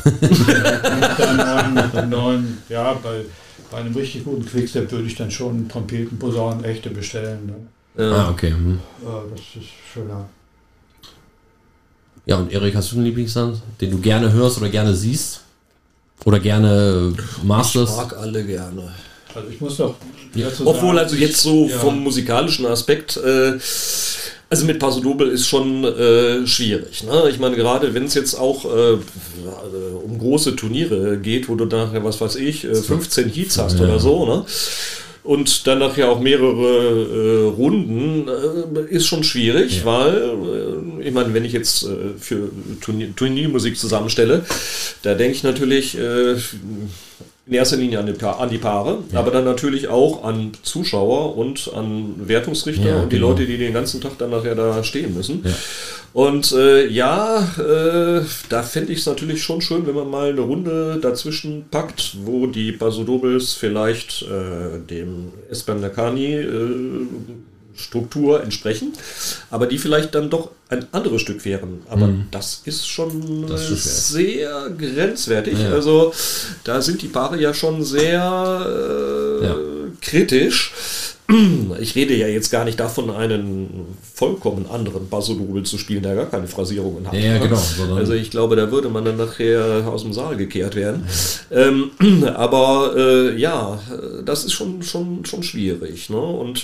Bei einem richtig guten Quickstep würde ich dann schon Trompeten, Posaunen, echte bestellen. Ne? Ja. Okay. Das ist schöner. Ja, und Erik, hast du einen Lieblingstanz, den du gerne hörst oder gerne siehst? Oder gerne masterst? Ich mag alle gerne. Also ich muss doch... Obwohl also jetzt so vom musikalischen Aspekt, also mit Paso Doble ist schon schwierig. Ne? Ich meine, gerade wenn es jetzt auch um große Turniere geht, wo du nachher, was weiß ich, 15 Heats hast oder so, ne? Und dann nachher auch mehrere Runden, ist schon schwierig, weil, ich meine, wenn ich jetzt für Turniermusik zusammenstelle, da denke ich natürlich in erster Linie an die Paare, aber dann natürlich auch an Zuschauer und an Wertungsrichter und die Leute, die den ganzen Tag dann nachher da stehen müssen. Ja. Und da fände ich es natürlich schon schön, wenn man mal eine Runde dazwischen packt, wo die Paso Dobles vielleicht dem Espanacani Struktur entsprechen, aber die vielleicht dann doch ein anderes Stück wären. Aber das ist schon sehr grenzwertig. Ja. Also da sind die Paare ja schon sehr kritisch. Ich rede ja jetzt gar nicht davon, einen vollkommen anderen Paso Doble zu spielen, der gar keine Phrasierungen hat. Ja, genau. Also ich glaube, da würde man dann nachher aus dem Saal gekehrt werden. Aber das ist schon schwierig. Ne? Und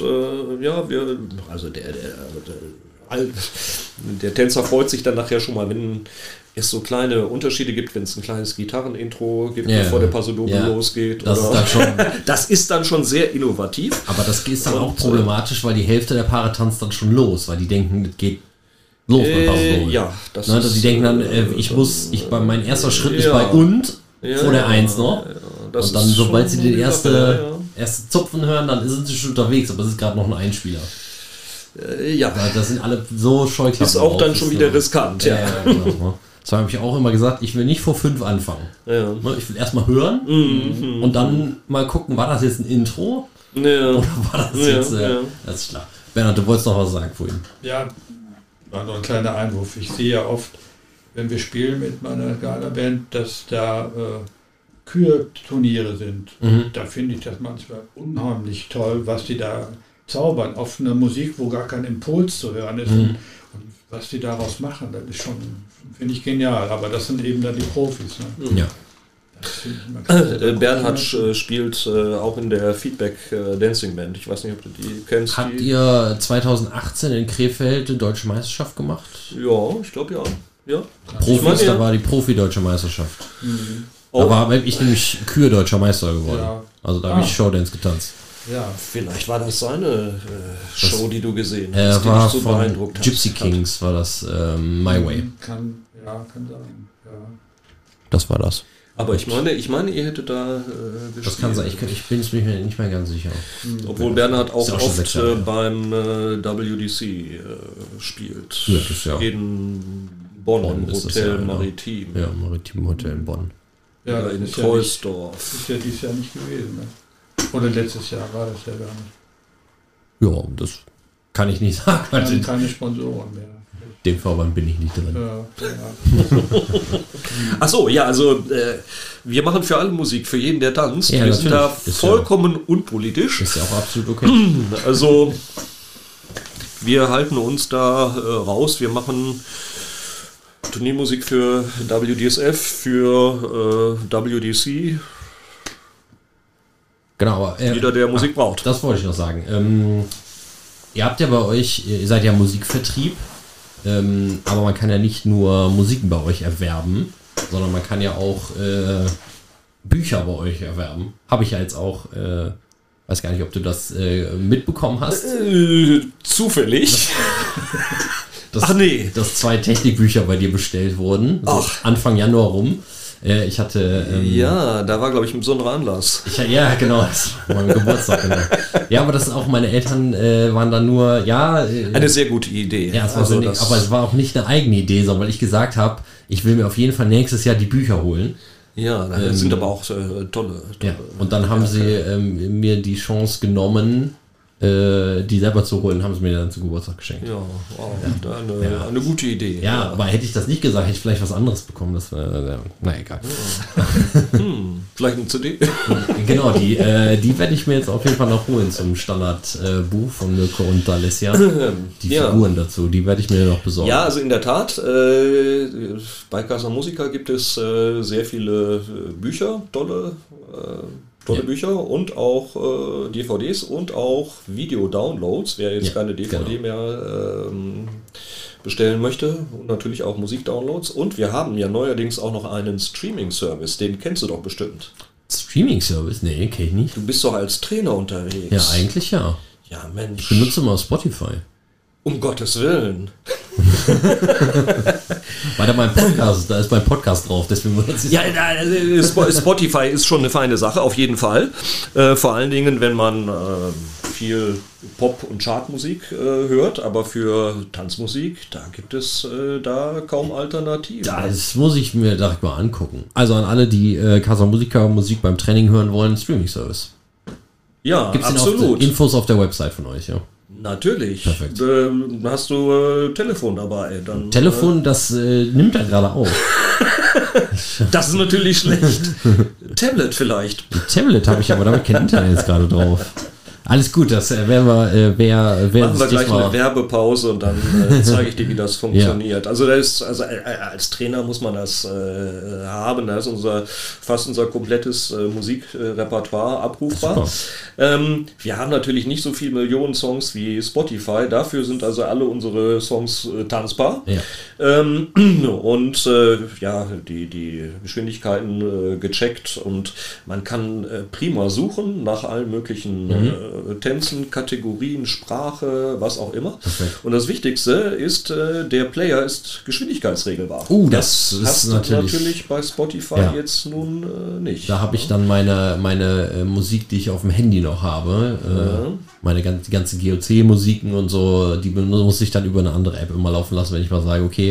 der Tänzer freut sich dann nachher schon mal, wenn es so kleine Unterschiede gibt, wenn es ein kleines Gitarrenintro gibt, bevor der Paso Doble losgeht. Das ist dann schon sehr innovativ. Aber das ist dann auch problematisch, weil die Hälfte der Paare tanzt dann schon los, weil die denken, das geht los beim Paso Doble. Ja, das ist, die denken dann, mein erster Schritt ist bei vor der 1 noch. Und dann, sobald sie den ersten Zupfen hören, dann sind sie schon unterwegs, aber es ist gerade noch ein Einspieler. Das sind alle so Scheuklappen. Ist auch dann schon wieder riskant. Ja, genau. Das habe ich auch immer gesagt, ich will nicht vor 5 anfangen. Ja. Ich will erstmal hören und dann mal gucken, war das jetzt ein Intro? Ja. Oder war das jetzt... Das ist klar. Bernhard, du wolltest noch was sagen vorhin. Ja, war noch ein kleiner Einwurf. Ich sehe ja oft, wenn wir spielen mit meiner Gala-Band, dass da Kürturniere sind. Da finde ich das manchmal unheimlich toll, was die da zaubern. Auf eine Musik, wo gar kein Impuls zu hören ist. Und was die daraus machen, das ist schon, finde ich, genial. Aber das sind eben dann die Profis. Ne? Ja. Bernhard spielt auch in der Feedback Dancing Band. Ich weiß nicht, ob du die kennst. Habt ihr 2018 in Krefeld die Deutsche Meisterschaft gemacht? Ja, ich glaube ja. Profis, da war die Profi-Deutsche Meisterschaft. Da war ich nämlich Kür-Deutscher Meister geworden. Ja. Also da habe ich Showdance getanzt. Ja. Vielleicht war das seine Show, die du gesehen hast, die war dich so von beeindruckt Gypsy hat. Kings, war das My Way. Kann sein. Ja. Das war das. Aber ich meine, ihr hättet da gespielt. Das kann sein, ich bin es mir nicht mehr ganz sicher. Obwohl Bernhard auch Ist ja auch schon oft 6 Jahre her. beim WDC spielt. Ja, das ist ja auch- In Bonn, im ist das Hotel ja, genau. Maritim. Ja, Maritim Hotel in Bonn. Ja, Oder das in ist ja Troisdorf. ist ja dieses Jahr nicht gewesen. Ne? Oder letztes Jahr war das ja gar nicht. Ja, das kann ich nicht sagen. Also in Keine Sponsoren mehr. dem Verband bin ich nicht drin. Ja. Ach so, ja, also wir machen für alle Musik, für jeden, der tanzt. Ja, wir sind da natürlich. Ist vollkommen unpolitisch. Ist ja auch absolut okay. Also wir halten uns da raus. Wir machen Turniermusik für WDSF, für WDC. Genau, aber Jeder, der Musik braucht. das wollte ich noch sagen. Ihr habt ja bei euch, ihr seid ja Musikvertrieb, aber man kann ja nicht nur Musiken bei euch erwerben, sondern man kann ja auch Bücher bei euch erwerben. Habe ich ja jetzt auch, weiß gar nicht, ob du das mitbekommen hast. Zufällig. Dass, Ach nee. dass 2 Technikbücher bei dir bestellt wurden, so Ach. Anfang Januar rum. Ich hatte... Ja, da war, glaube ich, ein besonderer Anlass. Ja, genau, das war mein Geburtstag, genau. Ja, aber das ist auch, meine Eltern waren dann nur, Eine sehr gute Idee. ja, es war Also sinnig, das- aber es war auch nicht eine eigene Idee, sondern weil ich gesagt habe, ich will mir auf jeden Fall nächstes Jahr die Bücher holen. Ja, das sind aber auch tolle. Ja. Und dann haben sie mir die Chance genommen, die selber zu holen, haben sie mir dann zum Geburtstag geschenkt. Ja, wow, eine gute Idee. Ja, aber hätte ich das nicht gesagt, hätte ich vielleicht was anderes bekommen. Das war, na egal. Vielleicht eine CD. Genau, die werde ich mir jetzt auf jeden Fall noch holen zum Standardbuch von Mirko und Alessia. Die Ja. Figuren dazu, die werde ich mir noch besorgen. Ja, also in der Tat, bei Casa Musica gibt es sehr viele Bücher, tolle Bücher und auch DVDs und auch Video-Downloads, wer jetzt Ja, keine DVD genau. mehr bestellen möchte und natürlich auch Musik-Downloads. Und wir haben ja neuerdings auch noch einen Streaming-Service, den kennst du doch bestimmt. Streaming-Service? Nee, kenn ich nicht. Du bist doch als Trainer unterwegs. Ja, eigentlich ja. Ja, Mensch. Ich benutze mal Spotify. Um Gottes Willen. Weiter mein Podcast, da ist mein Podcast drauf, deswegen benutze ich Ja, Spotify ist schon eine feine Sache, auf jeden Fall. Vor allen Dingen, wenn man viel Pop- und Chartmusik hört, aber für Tanzmusik, da gibt es da kaum Alternativen. Das muss ich mir direkt mal angucken. Also an alle, die Casa Musica Musik beim Training hören wollen, Streaming-Service. Ja, Gibt's absolut. Infos auf der Website von euch, ja. Natürlich. Perfekt. Hast du Telefon dabei? Dann, Telefon, das nimmt er gerade auf. das ist natürlich schlecht. Tablet vielleicht. Tablet habe ich, aber damit kein Internet jetzt gerade drauf. Alles gut, das werden wir, wer Machen wir sich gleich mal... eine Werbepause und dann zeige ich dir, wie das funktioniert. Also, als Trainer muss man das haben. Da ist fast unser komplettes Musikrepertoire abrufbar. Wir haben natürlich nicht so viele Millionen Songs wie Spotify. Dafür sind also alle unsere Songs tanzbar. Ja. Und die Geschwindigkeiten gecheckt und man kann prima suchen nach allen möglichen Tänzen, Kategorien, Sprache, was auch immer. Perfekt. Und das Wichtigste ist, der Player ist geschwindigkeitsregelbar. Das ist hast natürlich... du natürlich bei Spotify Ja. jetzt nun nicht. Da habe ich dann meine Musik, die ich auf dem Handy noch habe, die ganzen GOC-Musiken und so, die muss ich dann über eine andere App immer laufen lassen, wenn ich mal sage, okay,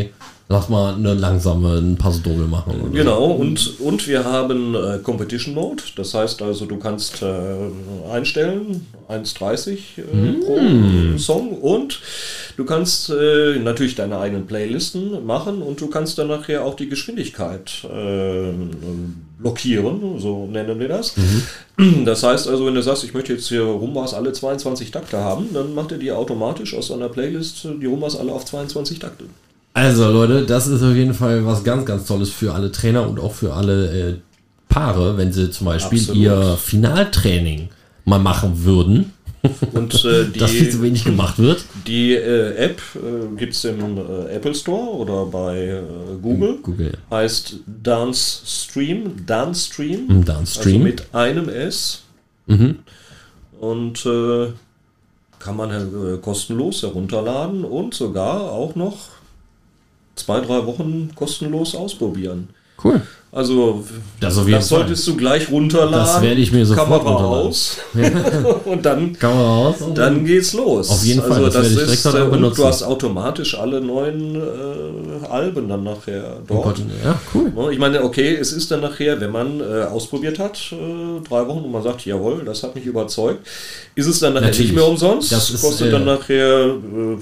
Lass mal eine langsame, ein Paso-Doble machen. Oder Genau, und wir haben Competition Mode, das heißt also, du kannst einstellen, 1,30 pro Song, und du kannst natürlich deine eigenen Playlisten machen, und du kannst dann nachher auch die Geschwindigkeit blockieren, so nennen wir das. Das heißt also, wenn du sagst, ich möchte jetzt hier Rumbas alle 22 Takte haben, dann macht er dir automatisch aus deiner Playlist die Rumbas alle auf 22 Takte. Also Leute, das ist auf jeden Fall was ganz, ganz Tolles für alle Trainer und auch für alle Paare, wenn sie zum Beispiel ihr Finaltraining mal machen würden. Und das viel zu wenig gemacht wird. Die App gibt es im Apple Store oder bei Google. Heißt Dance Stream. Also mit einem S. Und kann man kostenlos herunterladen und sogar auch noch 2-3 Wochen kostenlos ausprobieren. Cool. Also, das solltest du gleich runterladen. Das werde ich mir sofort Kamera aus. Und dann, Kamera aus und dann geht's los. Auf jeden Fall. Also, das ist, und du hast automatisch alle neuen Alben dann nachher dort. Ja, cool. Ich meine, okay, es ist dann nachher, wenn man ausprobiert hat, 3 Wochen, und man sagt, jawohl, das hat mich überzeugt, ist es dann nachher nicht mehr umsonst. Das kostet dann nachher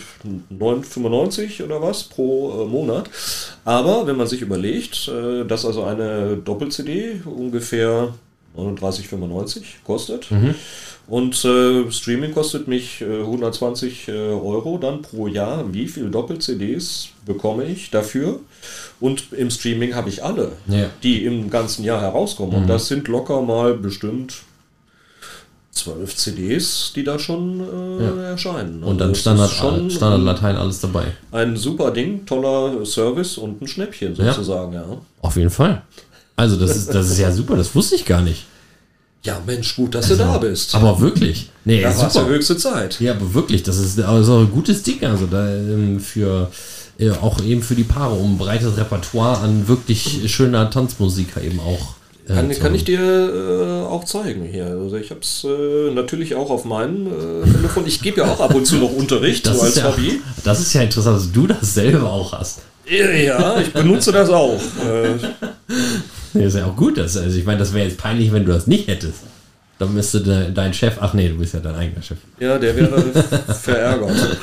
9,95 oder was pro Monat. Aber wenn man sich überlegt, dass also eine Doppel-CD ungefähr 39,95 kostet und Streaming kostet mich 120 Euro dann pro Jahr. Wie viele Doppel-CDs bekomme ich dafür? Und im Streaming habe ich alle, die im ganzen Jahr herauskommen. Und das sind locker mal bestimmt 12 CDs, die da schon erscheinen. Und dann Standard Latein alles dabei. Ein super Ding, toller Service und ein Schnäppchen sozusagen, ja. Auf jeden Fall. Also das ist ja super, das wusste ich gar nicht. Ja, Mensch, gut, dass du da bist. Aber wirklich. Nee, da war es ja höchste Zeit. Ja, aber wirklich, das ist also ein gutes Ding. Also da auch eben für die Paare, um ein breites Repertoire an wirklich schöner Tanzmusik eben auch. Kann ich dir auch zeigen hier. Also ich habe es natürlich auch auf meinem Telefon. Ich gebe ja auch ab und zu noch Unterricht, so als Hobby. Das ist ja interessant, dass du das selber auch hast. Ja, ich benutze das auch. Das ist ja auch gut. Also ich meine, das wäre jetzt peinlich, wenn du das nicht hättest. Dann müsste dein Chef, ach nee, du bist ja dein eigener Chef. Ja, der wäre verärgert.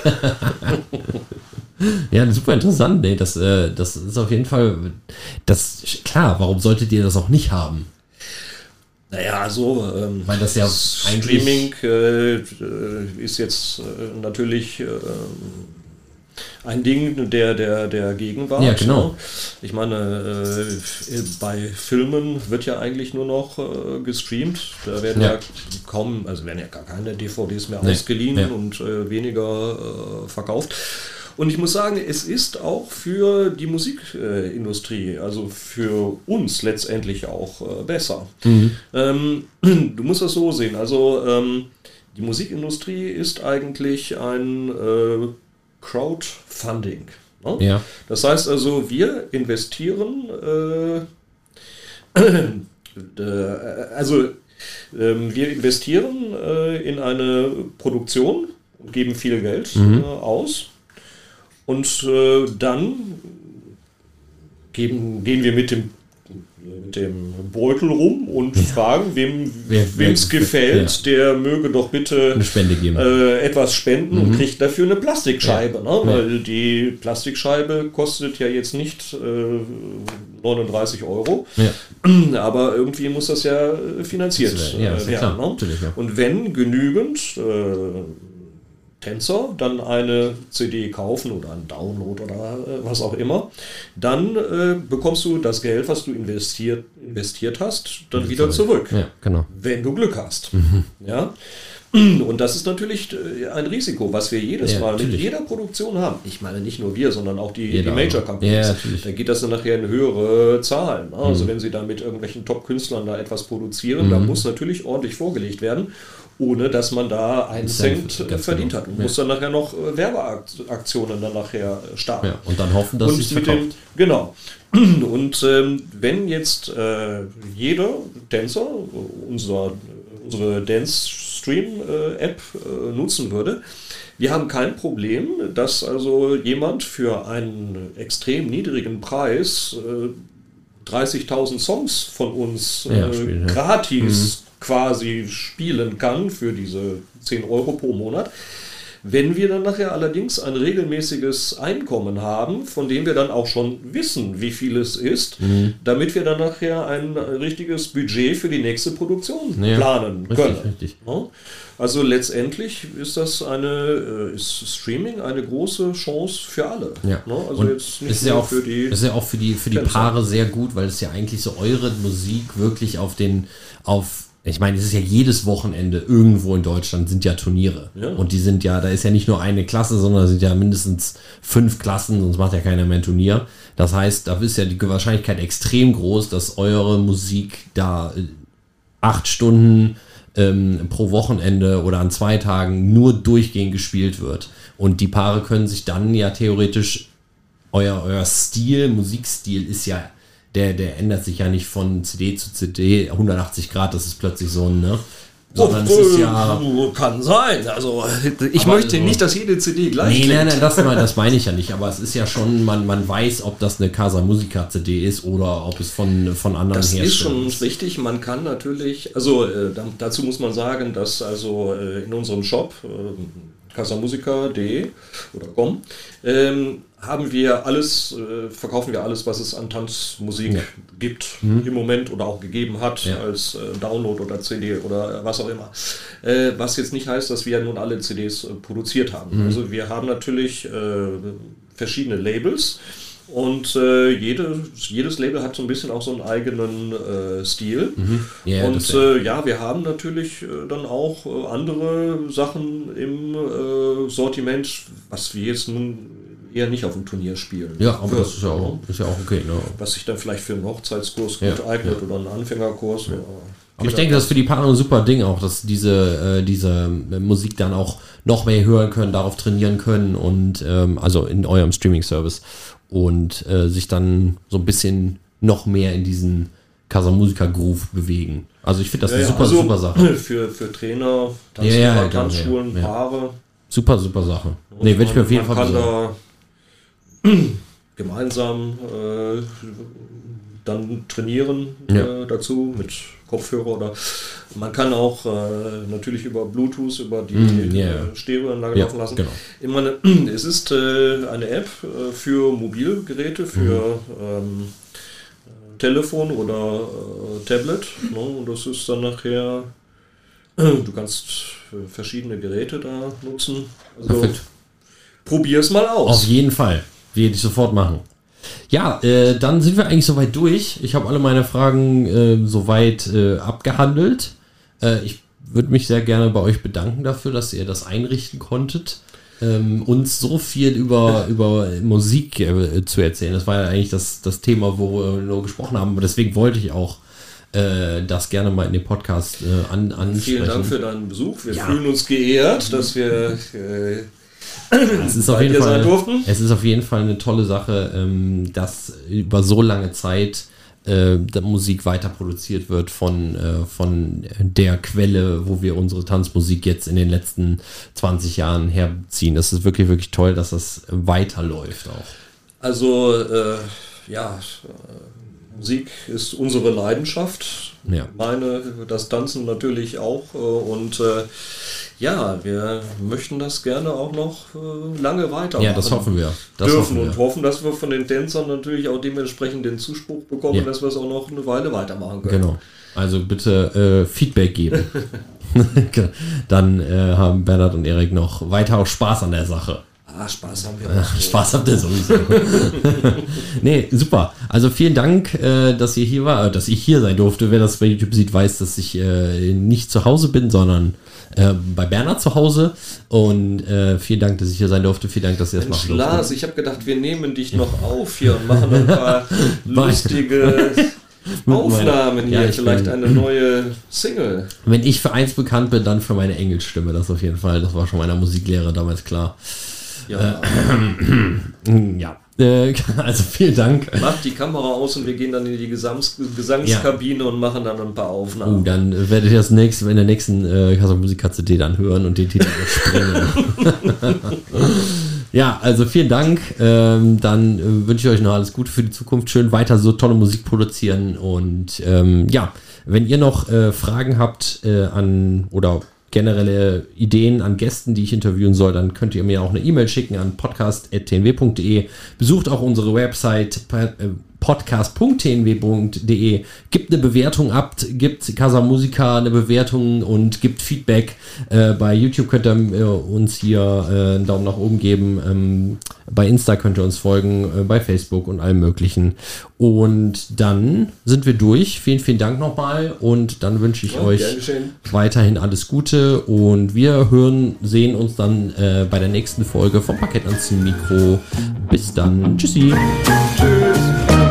Ja, super interessant. Nee, das ist auf jeden Fall, klar, warum solltet ihr das auch nicht haben? Naja, also weil das ja Streaming ist jetzt natürlich ein Ding der Gegenwart. Ja, genau. Ne? Ich meine, bei Filmen wird ja eigentlich nur noch gestreamt. Da werden ja gar keine DVDs mehr ausgeliehen und weniger verkauft. Und ich muss sagen, es ist auch für die Musikindustrie, also für uns letztendlich auch besser. Du musst das so sehen. Also die Musikindustrie ist eigentlich ein Crowdfunding. Ne? Ja. Das heißt also, wir investieren, wir investieren in eine Produktion und geben viel Geld aus. Und dann gehen wir mit dem Beutel rum und fragen, wem es gefällt, der möge doch bitte eine Spende geben. Etwas spenden und kriegt dafür eine Plastikscheibe. Ne? Weil die Plastikscheibe kostet ja jetzt nicht 39 Euro, aber irgendwie muss das ja finanziert werden. Ne? Und wenn genügend Tänzer dann eine CD kaufen oder einen Download oder was auch immer, dann bekommst du das Geld, was du investiert hast, dann wieder zurück. Ja, genau. Wenn du Glück hast. Ja? Und das ist natürlich ein Risiko, was wir jedes Mal mit jeder Produktion haben. Ich meine nicht nur wir, sondern auch die Major Companies. Ja, da geht das dann nachher in höhere Zahlen. Also wenn sie dann mit irgendwelchen Top-Künstlern da etwas produzieren, dann muss natürlich ordentlich vorgelegt werden, ohne dass man da einen Cent verdient hat. Und muss dann nachher noch Werbeaktionen dann nachher starten. Ja, und dann hoffen, dass es verkauft. Genau. Und wenn jetzt jeder Tänzer, unsere Dance Stream-App nutzen würde. Wir haben kein Problem, dass also jemand für einen extrem niedrigen Preis 30.000 Songs von uns gratis quasi spielen kann für diese 10 Euro pro Monat. Wenn wir dann nachher allerdings ein regelmäßiges Einkommen haben, von dem wir dann auch schon wissen, wie viel es ist, damit wir dann nachher ein richtiges Budget für die nächste Produktion planen können. Richtig. Ja? Also letztendlich ist das ist Streaming eine große Chance für alle. Ja. Ne? Also und jetzt nicht ist ja nur auch für die. Ist ja auch für die Paare sehr gut, weil es ja eigentlich so eure Musik wirklich ich meine, es ist ja jedes Wochenende irgendwo in Deutschland sind ja Turniere. Ja. Und die sind ja, da ist ja nicht nur eine Klasse, sondern es sind ja mindestens 5 Klassen, sonst macht ja keiner mehr ein Turnier. Das heißt, da ist ja die Wahrscheinlichkeit extrem groß, dass eure Musik da 8 Stunden pro Wochenende oder an 2 Tagen nur durchgehend gespielt wird. Und die Paare können sich dann ja theoretisch, euer Stil, Musikstil ist ja, der ändert sich ja nicht von CD zu CD 180 Grad, das ist plötzlich so ein, ne? Sondern es ist ja... Kann sein. Also ich möchte nicht, dass jede CD gleich Nee, klingt. nein, das meine ich ja nicht. Aber es ist ja schon, man weiß, ob das eine Casa Musica CD ist oder ob es von anderen Das ist schon ist. richtig. Man kann natürlich, also dazu muss man sagen, dass also in unserem Shop casamusica.de oder com haben wir alles, verkaufen wir alles, was es an Tanzmusik gibt im Moment oder auch gegeben hat als Download oder CD oder was auch immer. Was jetzt nicht heißt, dass wir nun alle CDs produziert haben. Also wir haben natürlich verschiedene Labels. Und jedes Label hat so ein bisschen auch so einen eigenen Stil. Ja, und wir haben natürlich dann auch andere Sachen im Sortiment, was wir jetzt nun eher nicht auf dem Turnier spielen. Ja, aber das ist ja auch okay. Ne? Was sich dann vielleicht für einen Hochzeitskurs gut eignet oder einen Anfängerkurs. Aber ich denke, das ist für die Paare ein super Ding auch, dass diese Musik dann auch noch mehr hören können, darauf trainieren können und also in eurem Streaming-Service und sich dann so ein bisschen noch mehr in diesen Casa Musica Groove bewegen. Also ich finde das eine super Sache. Für Trainer, Tanzschulen, ja. Paare. Super Sache. Nee, werde ich mir auf jeden Fall besorgen. Man kann da gemeinsam dann trainieren dazu mit Kopfhörer oder man kann auch natürlich über Bluetooth, über die Stereoanlage laufen lassen. Genau. Ich meine, es ist eine App für Mobilgeräte, für Telefon oder Tablet. Ne? Und das ist dann nachher, du kannst verschiedene Geräte da nutzen. Also Perfekt. Probier es mal aus. Auf jeden Fall. Werde ich sofort machen. Ja, dann sind wir eigentlich soweit durch. Ich habe alle meine Fragen soweit abgehandelt. Ich würde mich sehr gerne bei euch bedanken dafür, dass ihr das einrichten konntet. Uns so viel über Musik zu erzählen. Das war ja eigentlich das Thema, wo wir nur gesprochen haben. Aber deswegen wollte ich auch das gerne mal in dem Podcast ansprechen. Vielen Dank für deinen Besuch. Wir fühlen uns geehrt, dass wir es ist auf jeden Fall eine tolle Sache, dass über so lange Zeit Musik weiter produziert wird von der Quelle, wo wir unsere Tanzmusik jetzt in den letzten 20 Jahren herziehen. Das ist wirklich, wirklich toll, dass das weiterläuft auch. Also, Musik ist unsere Leidenschaft. Ja. Das Tanzen natürlich auch. Und wir möchten das gerne auch noch lange weitermachen. Ja, das hoffen wir. Hoffen, dass wir von den Tänzern natürlich auch dementsprechend den Zuspruch bekommen, dass wir es auch noch eine Weile weitermachen können. Genau. Also bitte Feedback geben. Dann haben Bernhard und Erik noch weiter auch Spaß an der Sache. Spaß haben wir auch. Spaß habt ihr sowieso. Nee, super. Also vielen Dank, dass ihr hier war, dass ich hier sein durfte. Wer das bei YouTube sieht, weiß, dass ich nicht zu Hause bin, sondern bei Bernhard zu Hause. Und vielen Dank, dass ich hier sein durfte. Vielen Dank, dass ihr das machen durfte. Lars, ich habe gedacht, wir nehmen dich noch auf hier und machen ein paar lustige Aufnahmen hier. Vielleicht eine neue Single. Wenn ich für eins bekannt bin, dann für meine Engelsstimme. Das auf jeden Fall. Das war schon meiner Musiklehrer damals klar. Ja. Also vielen Dank. Macht die Kamera aus und wir gehen dann in die Gesangskabine und machen dann ein paar Aufnahmen. Dann werdet ihr das in der nächsten Musiker-CD dann hören und den Titel überspringen. Ja, also vielen Dank. Dann wünsche ich euch noch alles Gute für die Zukunft. Schön weiter so tolle Musik produzieren. Und wenn ihr noch Fragen habt oder generelle Ideen an Gästen, die ich interviewen soll, dann könnt ihr mir auch eine E-Mail schicken an podcast@tnw.de. Besucht auch unsere Website podcast.tnw.de. Gibt eine Bewertung ab, gibt Casa Musica eine Bewertung und gibt Feedback. Bei YouTube könnt ihr uns hier einen Daumen nach oben geben. Bei Insta könnt ihr uns folgen, bei Facebook und allem möglichen. Und dann sind wir durch. Vielen, vielen Dank nochmal und dann wünsche ich euch weiterhin alles Gute und wir sehen uns dann bei der nächsten Folge vom Parkett ans Mikro. Bis dann. Tschüssi. Tschüss.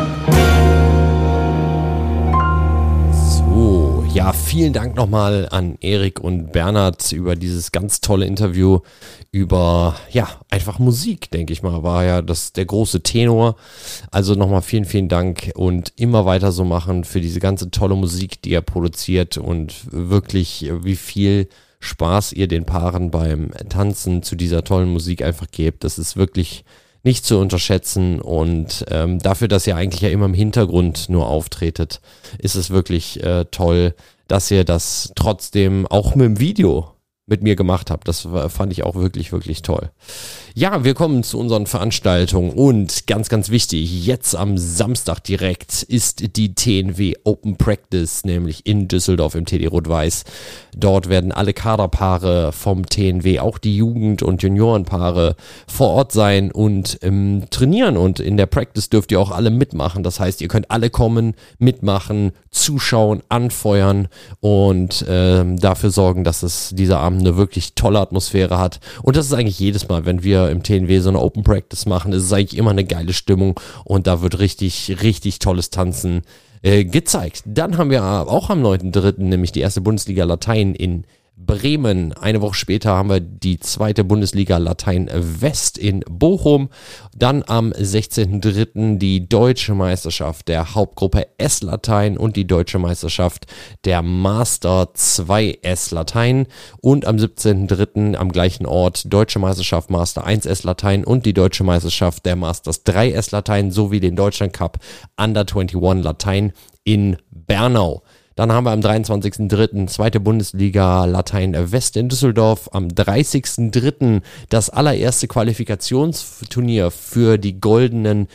Ja, vielen Dank nochmal an Erik und Bernhard über dieses ganz tolle Interview über, einfach Musik, denke ich mal, war ja der große Tenor. Also nochmal vielen, vielen Dank und immer weiter so machen für diese ganze tolle Musik, die ihr produziert und wirklich, wie viel Spaß ihr den Paaren beim Tanzen zu dieser tollen Musik einfach gebt. Das ist wirklich nicht zu unterschätzen und dafür, dass ihr eigentlich ja immer im Hintergrund nur auftretet, ist es wirklich toll, dass ihr das trotzdem auch mit dem Video mit mir gemacht habt. Das fand ich auch wirklich, wirklich toll. Ja, wir kommen zu unseren Veranstaltungen und ganz, ganz wichtig, jetzt am Samstag direkt ist die TNW Open Practice, nämlich in Düsseldorf im TD Rot-Weiß. Dort werden alle Kaderpaare vom TNW, auch die Jugend- und Juniorenpaare vor Ort sein und trainieren und in der Practice dürft ihr auch alle mitmachen. Das heißt, ihr könnt alle kommen, mitmachen, zuschauen, anfeuern und dafür sorgen, dass es dieser Abend eine wirklich tolle Atmosphäre hat. Und das ist eigentlich jedes Mal, wenn wir im TNW so eine Open Practice machen, ist es eigentlich immer eine geile Stimmung und da wird richtig, richtig tolles Tanzen gezeigt. Dann haben wir auch am 9.3. nämlich die erste Bundesliga Latein in Bremen. Eine Woche später haben wir die zweite Bundesliga Latein West in Bochum. Dann am 16.3. die Deutsche Meisterschaft der Hauptgruppe S Latein und die Deutsche Meisterschaft der Master 2 S Latein. Und am 17.3. am gleichen Ort Deutsche Meisterschaft Master 1 S Latein und die Deutsche Meisterschaft der Masters 3 S Latein sowie den Deutschland Cup Under 21 Latein in Bernau. Dann haben wir am 23.3. zweite Bundesliga Latein West in Düsseldorf. Am 30.3. das allererste Qualifikationsturnier für die goldenen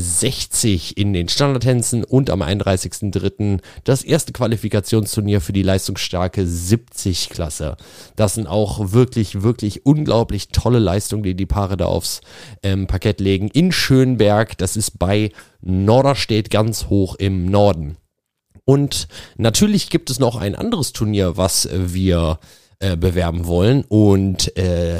60 in den Standardtänzen und am 31.3. das erste Qualifikationsturnier für die leistungsstarke 70-Klasse. Das sind auch wirklich, wirklich unglaublich tolle Leistungen, die die Paare da aufs Parkett legen. In Schönberg, das ist bei Norderstedt ganz hoch im Norden. Und natürlich gibt es noch ein anderes Turnier, was wir bewerben wollen. Und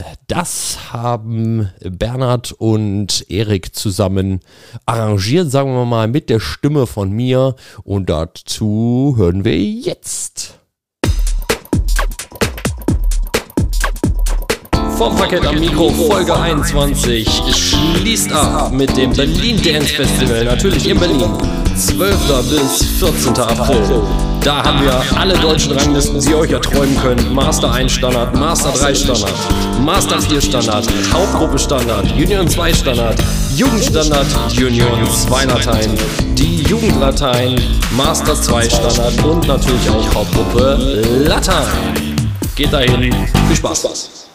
das haben Bernhard und Erik zusammen arrangiert, sagen wir mal, mit der Stimme von mir. Und dazu hören wir jetzt. Vom Parkett am Mikro, Folge 21, schließt ab mit dem Berlin Dance Festival, natürlich in Berlin, 12. bis 14. April. Da haben wir alle deutschen Ranglisten, die ihr euch erträumen könnt. Master 1 Standard, Master 3 Standard, Master 4 Standard, Hauptgruppe Standard, Junioren 2 Standard, Jugendstandard, Junioren 2 Latein, die Jugendlatein, Master 2 Standard und natürlich auch Hauptgruppe Latein. Geht dahin, viel Spaß.